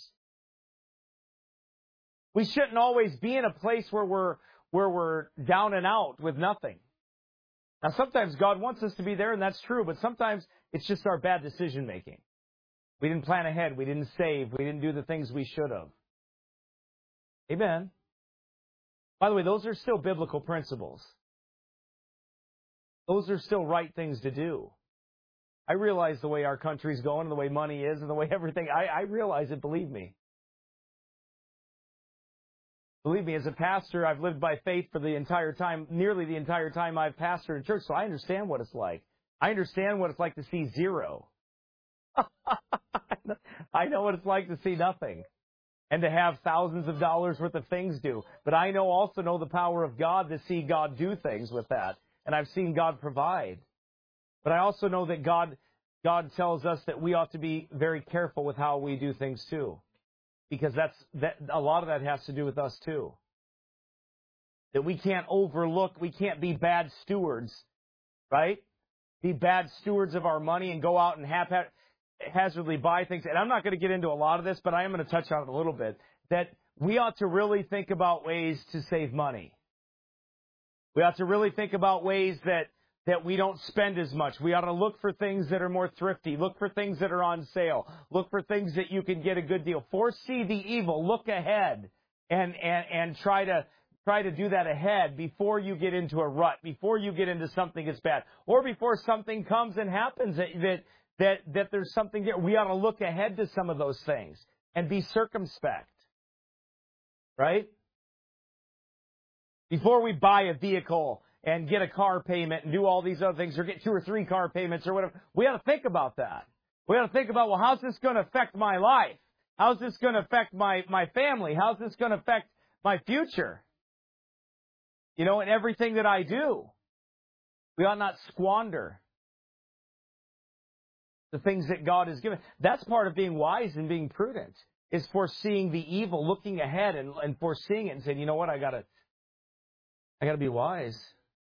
We shouldn't always be in a place where we're down and out with nothing. Now, sometimes God wants us to be there, and that's true, but sometimes it's just our bad decision making. We didn't plan ahead. We didn't save. We didn't do the things we should have. Amen. By the way, those are still biblical principles. Those are still right things to do. I realize the way our country's going and the way money is and the way everything, I realize it, believe me. Believe me, as a pastor, I've lived by faith for the entire time, nearly the entire time I've pastored a church, so I understand what it's like. I understand what it's like to see zero. I know what it's like to see nothing and to have thousands of dollars worth of things due. But I also know the power of God to see God do things with that. And I've seen God provide. But I also know that God tells us that we ought to be very careful with how we do things too. Because a lot of that has to do with us too. That we can't overlook, we can't be bad stewards, right? Be bad stewards of our money and go out and haphazardly buy things. And I'm not going to get into a lot of this, but I am going to touch on it a little bit. That we ought to really think about ways to save money. We ought to really think about ways that we don't spend as much. We ought to look for things that are more thrifty. Look for things that are on sale. Look for things that you can get a good deal. Foresee the evil. Look ahead and try to do that ahead before you get into a rut, before you get into something that's bad, or before something comes and happens that there's something there. We ought to look ahead to some of those things and be circumspect, right? Before we buy a vehicle and get a car payment and do all these other things or get 2 or 3 car payments or whatever, we ought to think about that. We ought to think about, well, how's this going to affect my life? How's this going to affect my family? How's this going to affect my future? You know, and everything that I do. We ought not squander the things that God has given. That's part of being wise and being prudent, is foreseeing the evil, looking ahead and foreseeing it and saying, you know what, I gotta be wise.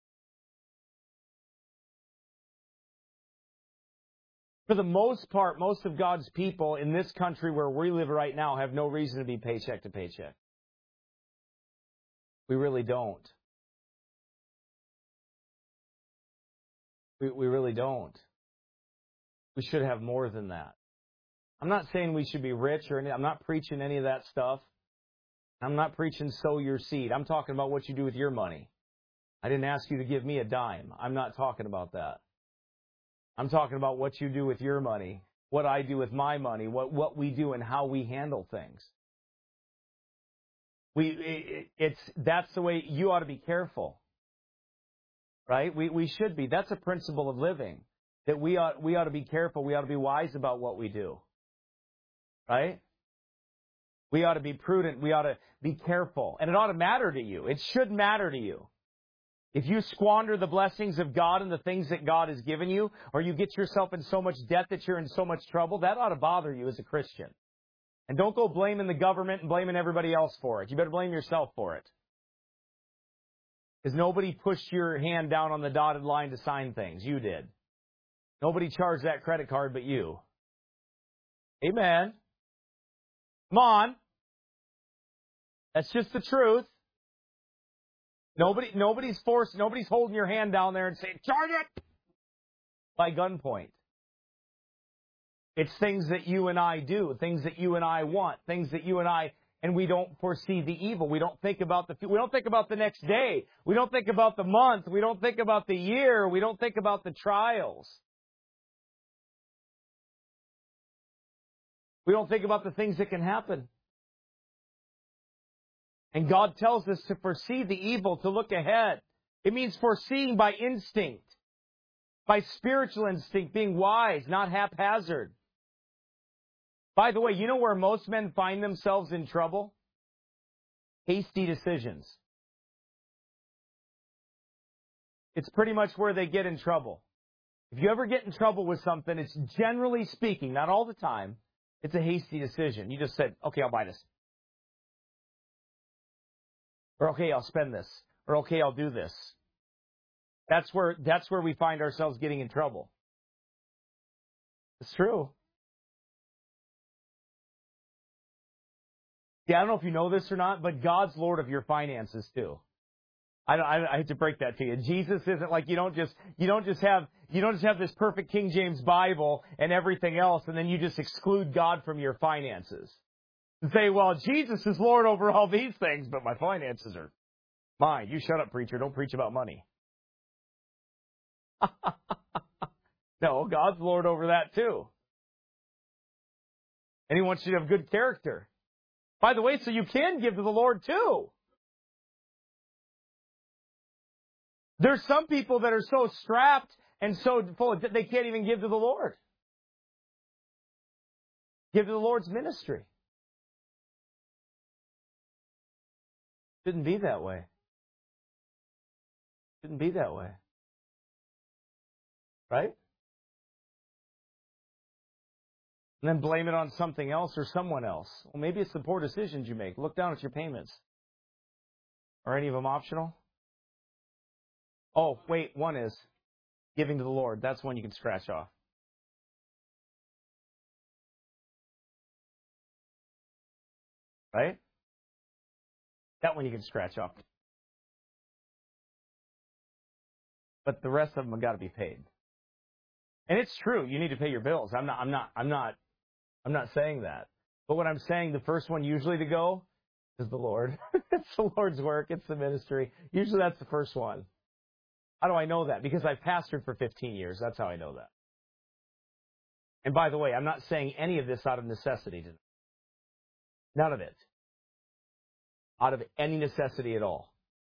For the most part, most of God's people in this country where we live right now have no reason to be paycheck to paycheck. We really don't. We really don't. We should have more than that. I'm not saying we should be rich or anything. I'm not preaching any of that stuff. I'm not preaching sow your seed. I'm talking about what you do with your money. I didn't ask you to give me a dime. I'm not talking about that. I'm talking about what you do with your money, what I do with my money, what we do and how we handle things. That's the way you ought to be careful. Right? We should be. That's a principle of living. That we ought to be careful. We ought to be wise about what we do. Right? We ought to be prudent. We ought to be careful. And it ought to matter to you. It should matter to you. If you squander the blessings of God and the things that God has given you, or you get yourself in so much debt that you're in so much trouble, that ought to bother you as a Christian. And don't go blaming the government and blaming everybody else for it. You better blame yourself for it. Because nobody pushed your hand down on the dotted line to sign things. You did. Nobody charged that credit card but you. Amen. Come on. That's just the truth. Nobody's holding your hand down there and saying, charge it! By gunpoint. It's things that you and I do, things that you and I want, things that you and I, and we don't foresee the evil. We don't think about we don't think about the next day. We don't think about the month. We don't think about the year. We don't think about the trials. We don't think about the things that can happen. And God tells us to foresee the evil, to look ahead. It means foreseeing by instinct, by spiritual instinct, being wise, not haphazard. By the way, you know where most men find themselves in trouble? Hasty decisions. It's pretty much where they get in trouble. If you ever get in trouble with something, it's generally speaking, not all the time, it's a hasty decision. You just said, okay, I'll buy this. Or, okay, I'll spend this. Or, okay, I'll do this. That's where we find ourselves getting in trouble. It's true. Yeah, I don't know if you know this or not, but God's Lord of your finances too. I hate to break that to you. Jesus isn't like you don't just have this perfect King James Bible and everything else, and then you just exclude God from your finances. And say, well, Jesus is Lord over all these things, but my finances are mine. You shut up, preacher. Don't preach about money. No, God's Lord over that too. And He wants you to have good character. By the way, so you can give to the Lord too. There's some people that are so strapped and so full that they can't even give to the Lord. Give to the Lord's ministry. Shouldn't be that way. Shouldn't be that way. Right? And then blame it on something else or someone else. Well, maybe it's the poor decisions you make. Look down at your payments. Are any of them optional? Oh, wait, one is giving to the Lord. That's one you can scratch off. Right? That one you can scratch off. But the rest of them have got to be paid. And it's true, you need to pay your bills. I'm not saying that. But what I'm saying, the first one usually to go is the Lord. It's the Lord's work. It's the ministry. Usually that's the first one. How do I know that? Because I've pastored for 15 years. That's how I know that. And by the way, I'm not saying any of this out of necessity tonight. None of it. Out of any necessity at all.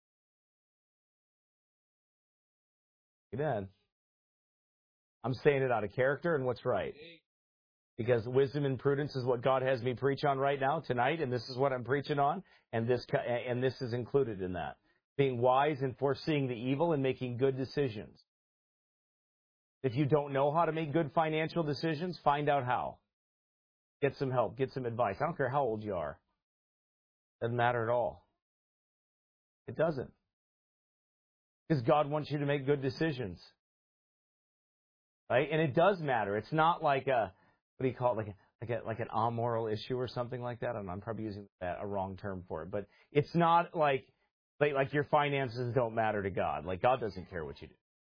Amen. I'm saying it out of character and what's right. Because wisdom and prudence is what God has me preach on right now, tonight, and this is what I'm preaching on, and this is included in that. Being wise and foreseeing the evil and making good decisions. If you don't know how to make good financial decisions, find out how. Get some help. Get some advice. I don't care how old you are. Doesn't matter at all. It doesn't. Because God wants you to make good decisions. Right? And it does matter. It's not like a, what do you call it, like an amoral issue or something like that. I'm probably using a wrong term for it. But it's not like your finances don't matter to God. Like God doesn't care what you do.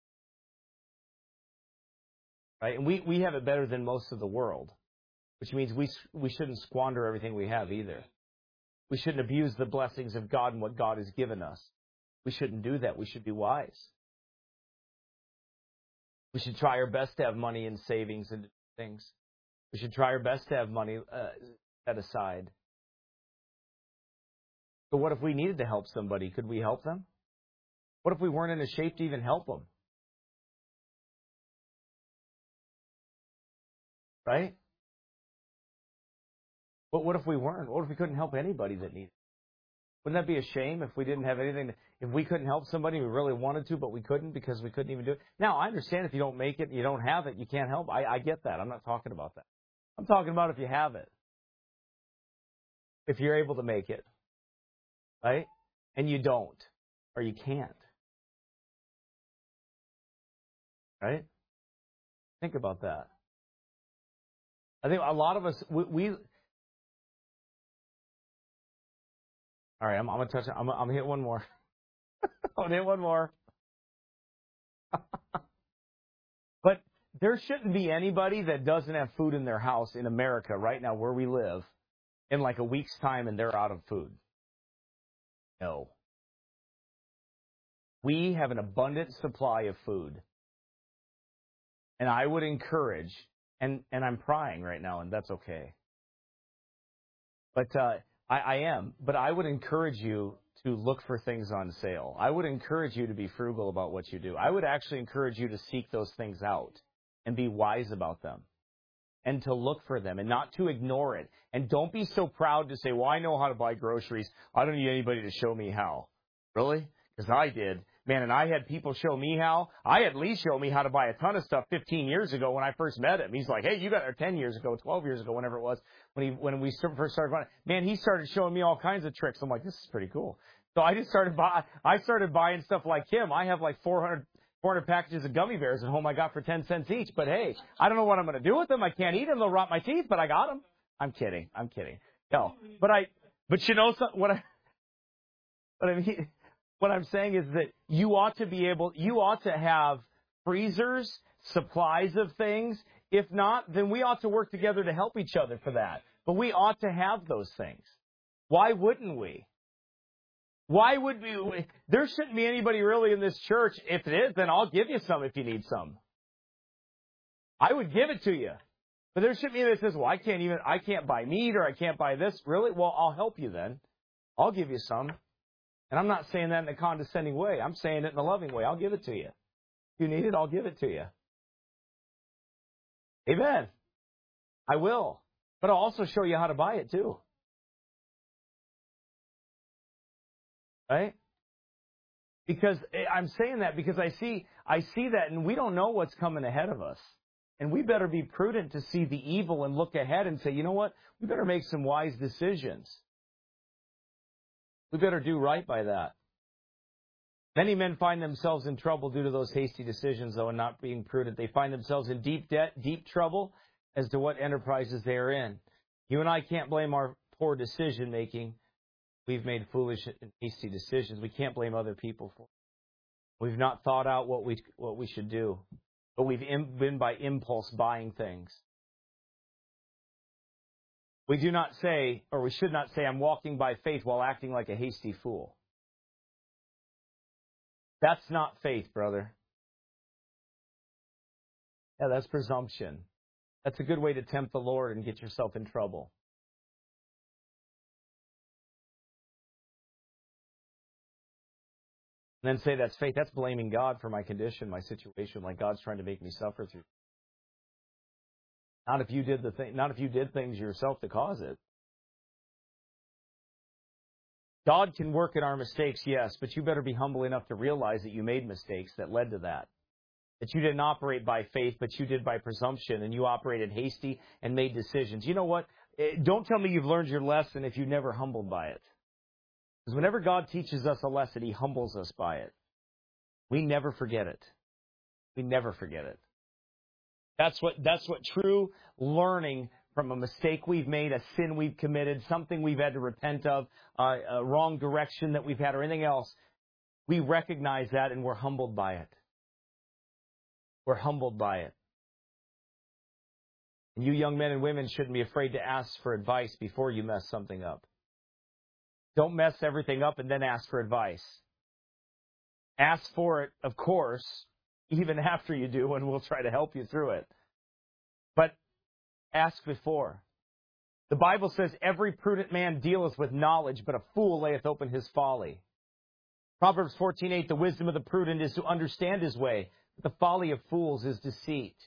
Right? And we have it better than most of the world. Which means we shouldn't squander everything we have either. We shouldn't abuse the blessings of God and what God has given us. We shouldn't do that. We should be wise. We should try our best to have money in savings and things. We should try our best to have money set aside. But what if we needed to help somebody? Could we help them? What if we weren't in a shape to even help them? Right? But what if we weren't? What if we couldn't help anybody that needed? Wouldn't that be a shame if we didn't have anything? If we couldn't help somebody we really wanted to, but we couldn't because we couldn't even do it? Now, I understand if you don't make it, you don't have it, you can't help. I get that. I'm not talking about that. I'm talking about if you have it. If you're able to make it. Right? And you don't. Or you can't. Right? Think about that. I think a lot of us, we all right, I'm going to touch it. I'm going to hit one more. I'm going to hit one more. But there shouldn't be anybody that doesn't have food in their house in America right now where we live in like a week's time and they're out of food. No. We have an abundant supply of food. And I would encourage, and I'm crying right now, and that's okay. But I am. But I would encourage you to look for things on sale. I would encourage you to be frugal about what you do. I would actually encourage you to seek those things out and be wise about them and to look for them and not to ignore it. And don't be so proud to say, well, I know how to buy groceries. I don't need anybody to show me how. Really? Because I did. Man, and I had people show me how. I had Lee show me how to buy a ton of stuff 15 years ago when I first met him. He's like, hey, you got there 10 years ago, 12 years ago, whenever it was, when we first started buying. Man, he started showing me all kinds of tricks. I'm like, this is pretty cool. So I just started buying stuff like him. I have like 400 packages of gummy bears at home I got for 10 cents each. But hey, I don't know what I'm going to do with them. I can't eat them. They'll rot my teeth, but I got them. I'm kidding. No, but you know what I mean? What I'm saying is that you ought to have freezers, supplies of things. If not, then we ought to work together to help each other for that. But we ought to have those things. Why wouldn't we? Why would we? There shouldn't be anybody really in this church. If it is, then I'll give you some if you need some. I would give it to you. But there shouldn't be anybody that says, well, I can't buy meat or I can't buy this. Really? Well, I'll help you then. I'll give you some. And I'm not saying that in a condescending way. I'm saying it in a loving way. I'll give it to you. If you need it, I'll give it to you. Amen. I will. But I'll also show you how to buy it too. Right? Because I'm saying that because I see that and we don't know what's coming ahead of us. And we better be prudent to see the evil and look ahead and say, you know what? We better make some wise decisions. We better do right by that. Many men find themselves in trouble due to those hasty decisions, though, and not being prudent. They find themselves in deep debt, deep trouble as to what enterprises they are in. You and I can't blame our poor decision-making. We've made foolish and hasty decisions. We can't blame other people for it. We've not thought out what we should do. But we've been by impulse buying things. We do not say, or we should not say, I'm walking by faith while acting like a hasty fool. That's not faith, brother. Yeah, that's presumption. That's a good way to tempt the Lord and get yourself in trouble. And then say that's faith. That's blaming God for my condition, my situation, like God's trying to make me suffer through. Not if you did things yourself to cause it. God can work in our mistakes, yes, but you better be humble enough to realize that you made mistakes that led to that. That you didn't operate by faith, but you did by presumption, and you operated hasty and made decisions. You know what? Don't tell me you've learned your lesson if you never humbled by it. Because whenever God teaches us a lesson, He humbles us by it. We never forget it. We never forget it. That's what true learning from a mistake we've made, a sin we've committed, something we've had to repent of, a wrong direction that we've had, or anything else. We recognize that and we're humbled by it. We're humbled by it. And you young men and women shouldn't be afraid to ask for advice before you mess something up. Don't mess everything up and then ask for advice. Ask for it, of course, even after you do, and we'll try to help you through it. But ask before. The Bible says, every prudent man dealeth with knowledge, but a fool layeth open his folly. Proverbs 14:8, the wisdom of the prudent is to understand his way, but the folly of fools is deceit.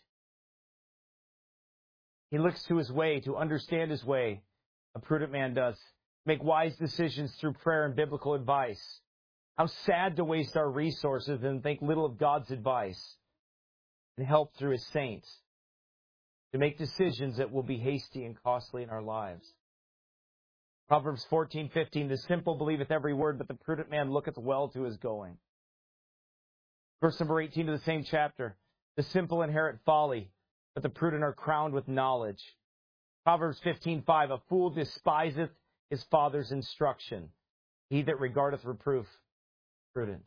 He looks to his way, to understand his way. A prudent man does. Make wise decisions through prayer and biblical advice. How sad to waste our resources and think little of God's advice and help through His saints to make decisions that will be hasty and costly in our lives. Proverbs 14:15, the simple believeth every word, but the prudent man looketh well to his going. Verse number 18 of the same chapter, the simple inherit folly, but the prudent are crowned with knowledge. Proverbs 15:5, a fool despiseth his father's instruction. He that regardeth reproof, prudent.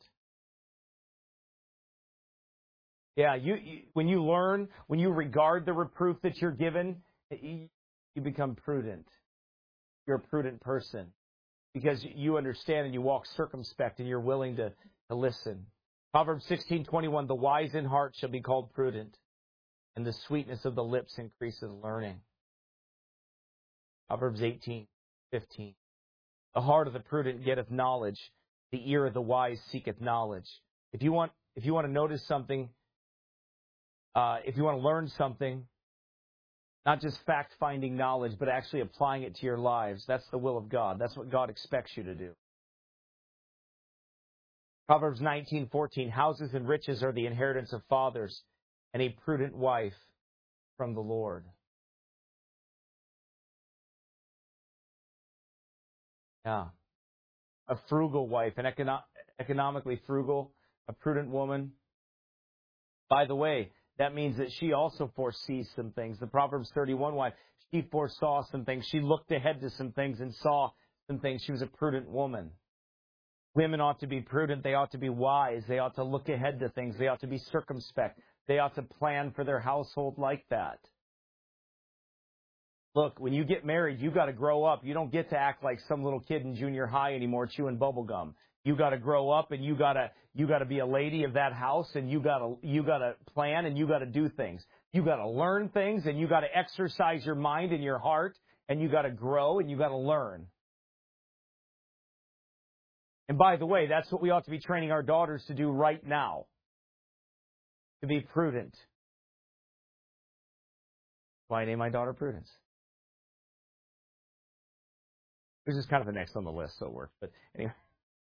Yeah, when you learn, when you regard the reproof that you're given, you become prudent. You're a prudent person because you understand and you walk circumspect and you're willing to listen. Proverbs 16:21, the wise in heart shall be called prudent, and the sweetness of the lips increases learning. Proverbs 18:15, the heart of the prudent getteth knowledge, the ear of the wise seeketh knowledge. If you want to notice something, if you want to learn something, not just fact-finding knowledge, but actually applying it to your lives, that's the will of God. That's what God expects you to do. Proverbs 19:14, houses and riches are the inheritance of fathers, and a prudent wife from the Lord. Yeah. A frugal wife, an economically frugal, a prudent woman. By the way, that means that she also foresees some things. The Proverbs 31 wife, she foresaw some things. She looked ahead to some things and saw some things. She was a prudent woman. Women ought to be prudent. They ought to be wise. They ought to look ahead to things. They ought to be circumspect. They ought to plan for their household like that. Look, when you get married, you got to grow up. You don't get to act like some little kid in junior high anymore chewing bubble gum. You got to grow up, and you got to be a lady of that house, and you got to plan, and you got to do things. You got to learn things, and you got to exercise your mind and your heart, and you got to grow, and you got to learn. And by the way, that's what we ought to be training our daughters to do right now. To be prudent. Why name my daughter Prudence? This is kind of the next on the list, so it works. But anyway.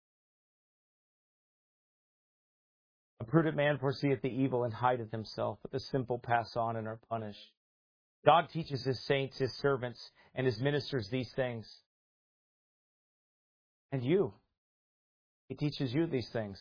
A prudent man foreseeth the evil and hideth himself, but the simple pass on and are punished. God teaches His saints, His servants, and His ministers these things. And you. He teaches you these things.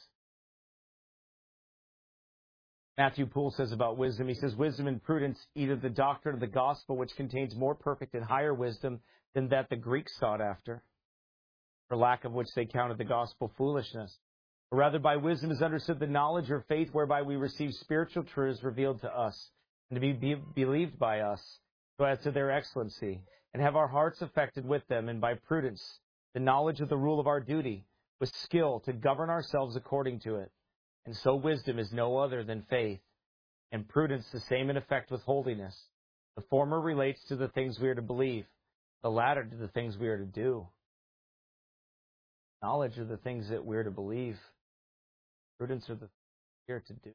Matthew Poole says about wisdom, he says, wisdom and prudence, either the doctrine of the gospel, which contains more perfect and higher wisdom than that the Greeks sought after, for lack of which they counted the gospel foolishness. Or rather, by wisdom is understood the knowledge or faith whereby we receive spiritual truths revealed to us, and to be believed by us, so as to their excellency, and have our hearts affected with them, and by prudence, the knowledge of the rule of our duty, with skill to govern ourselves according to it. And so wisdom is no other than faith, and prudence the same in effect with holiness. The former relates to the things we are to believe, the latter to the things we are to do. Knowledge are the things that we're to believe. Prudence are the things we are to do.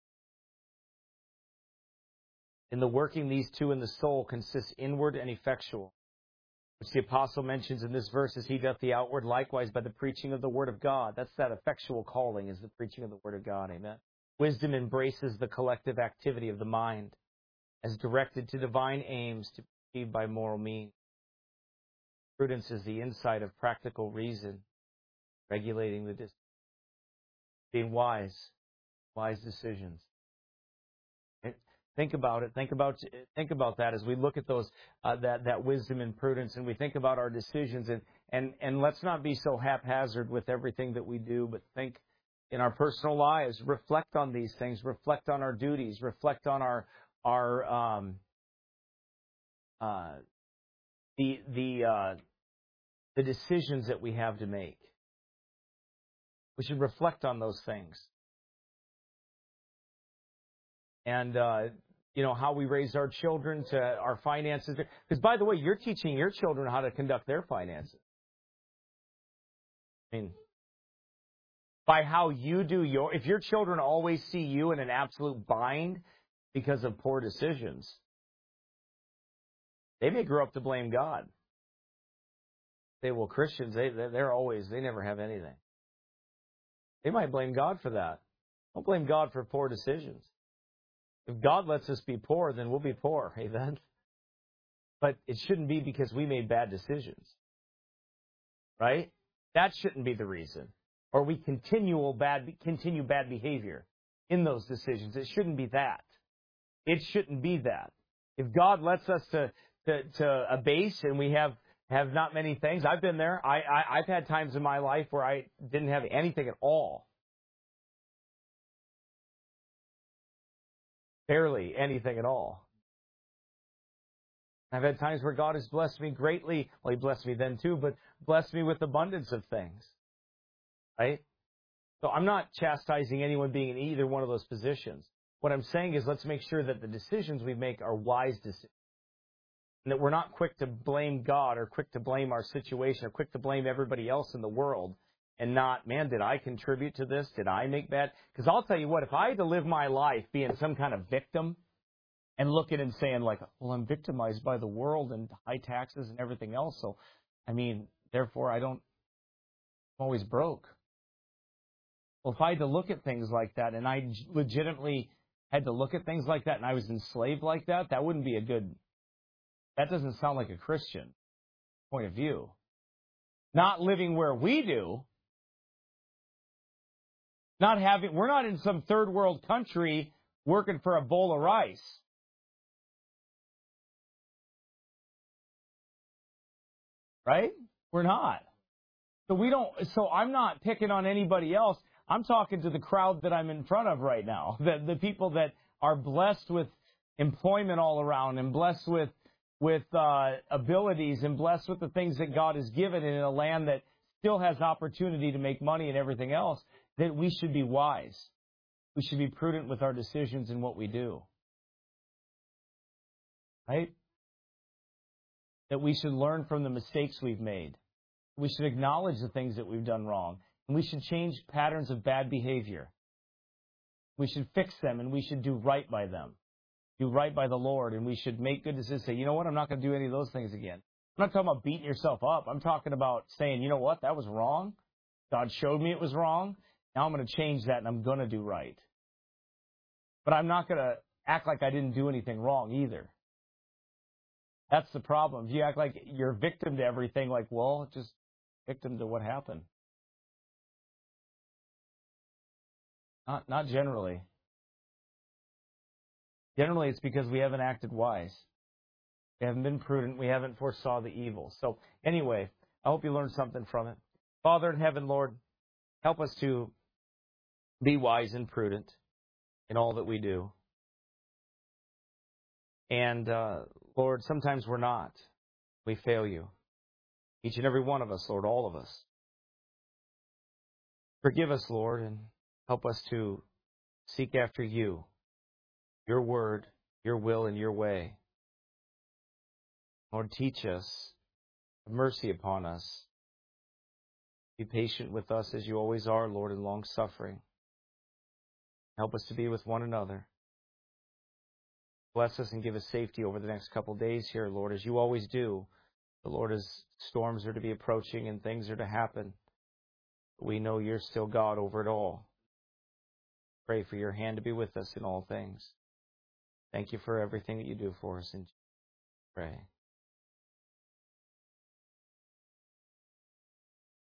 In the working, these two in the soul consist inward and effectual, which the apostle mentions in this verse, as he doth the outward likewise by the preaching of the word of God. That's that effectual calling, is the preaching of the word of God. Amen. Wisdom embraces the collective activity of the mind as directed to divine aims to be achieved by moral means. Prudence is the insight of practical reason, regulating the distance, being wise decisions. Think about it. Think about that as we look at those that wisdom and prudence, and we think about our decisions. And let's not be so haphazard with everything that we do, but think in our personal lives. Reflect on these things. Reflect on our duties. Reflect on the decisions that we have to make. We should reflect on those things. And how we raise our children, to our finances. Because, by the way, you're teaching your children how to conduct their finances. I mean, by how you do if your children always see you in an absolute bind because of poor decisions, they may grow up to blame God. Say, well, Christians, they never have anything. They might blame God for that. Don't blame God for poor decisions. If God lets us be poor, then we'll be poor. Amen. But it shouldn't be because we made bad decisions. Right? That shouldn't be the reason. Or we continue bad behavior in those decisions. It shouldn't be that. It shouldn't be that. If God lets us to abase and we have not many things, I've been there. I've had times in my life where I didn't have anything at all. Barely anything at all. I've had times where God has blessed me greatly. Well, He blessed me then too, but blessed me with abundance of things. Right? So I'm not chastising anyone being in either one of those positions. What I'm saying is, let's make sure that the decisions we make are wise decisions. And that we're not quick to blame God or quick to blame our situation or quick to blame everybody else in the world. And not, man, did I contribute to this? Did I make bad? Because I'll tell you what, if I had to live my life being some kind of victim and looking and saying like, well, I'm victimized by the world and high taxes and everything else. So, therefore I'm always broke. Well, if I had to look at things like that and I legitimately had to look at things like that and I was enslaved like that, that doesn't sound like a Christian point of view. Not living where we do. We're not in some third world country working for a bowl of rice. Right? We're not. So I'm not picking on anybody else. I'm talking to the crowd that I'm in front of right now. The people that are blessed with employment all around and blessed with with abilities and blessed with the things that God has given in a land that still has opportunity to make money and everything else, that we should be wise. We should be prudent with our decisions and what we do. Right? That we should learn from the mistakes we've made. We should acknowledge the things that we've done wrong. And we should change patterns of bad behavior. We should fix them, and we should do right by them. Do right by the Lord, and we should make good decisions. Say, you know what, I'm not going to do any of those things again. I'm not talking about beating yourself up. I'm talking about saying, you know what, that was wrong. God showed me it was wrong. Now I'm going to change that, and I'm going to do right. But I'm not going to act like I didn't do anything wrong either. That's the problem. If you act like you're a victim to everything, like, well, just victim to what happened. Not generally. Generally, it's because we haven't acted wise. We haven't been prudent. We haven't foresaw the evil. So anyway, I hope you learned something from it. Father in heaven, Lord, help us to be wise and prudent in all that we do. And, Lord, sometimes we're not. We fail you. Each and every one of us, Lord, all of us. Forgive us, Lord, and help us to seek after you, your word, your will, and your way. Lord, teach us, have mercy upon us. Be patient with us as you always are, Lord, in long-suffering. Help us to be with one another. Bless us and give us safety over the next couple of days here, Lord, as you always do. The Lord, as storms are to be approaching and things are to happen, we know you're still God over it all. Pray for your hand to be with us in all things. Thank you for everything that you do for us. And pray.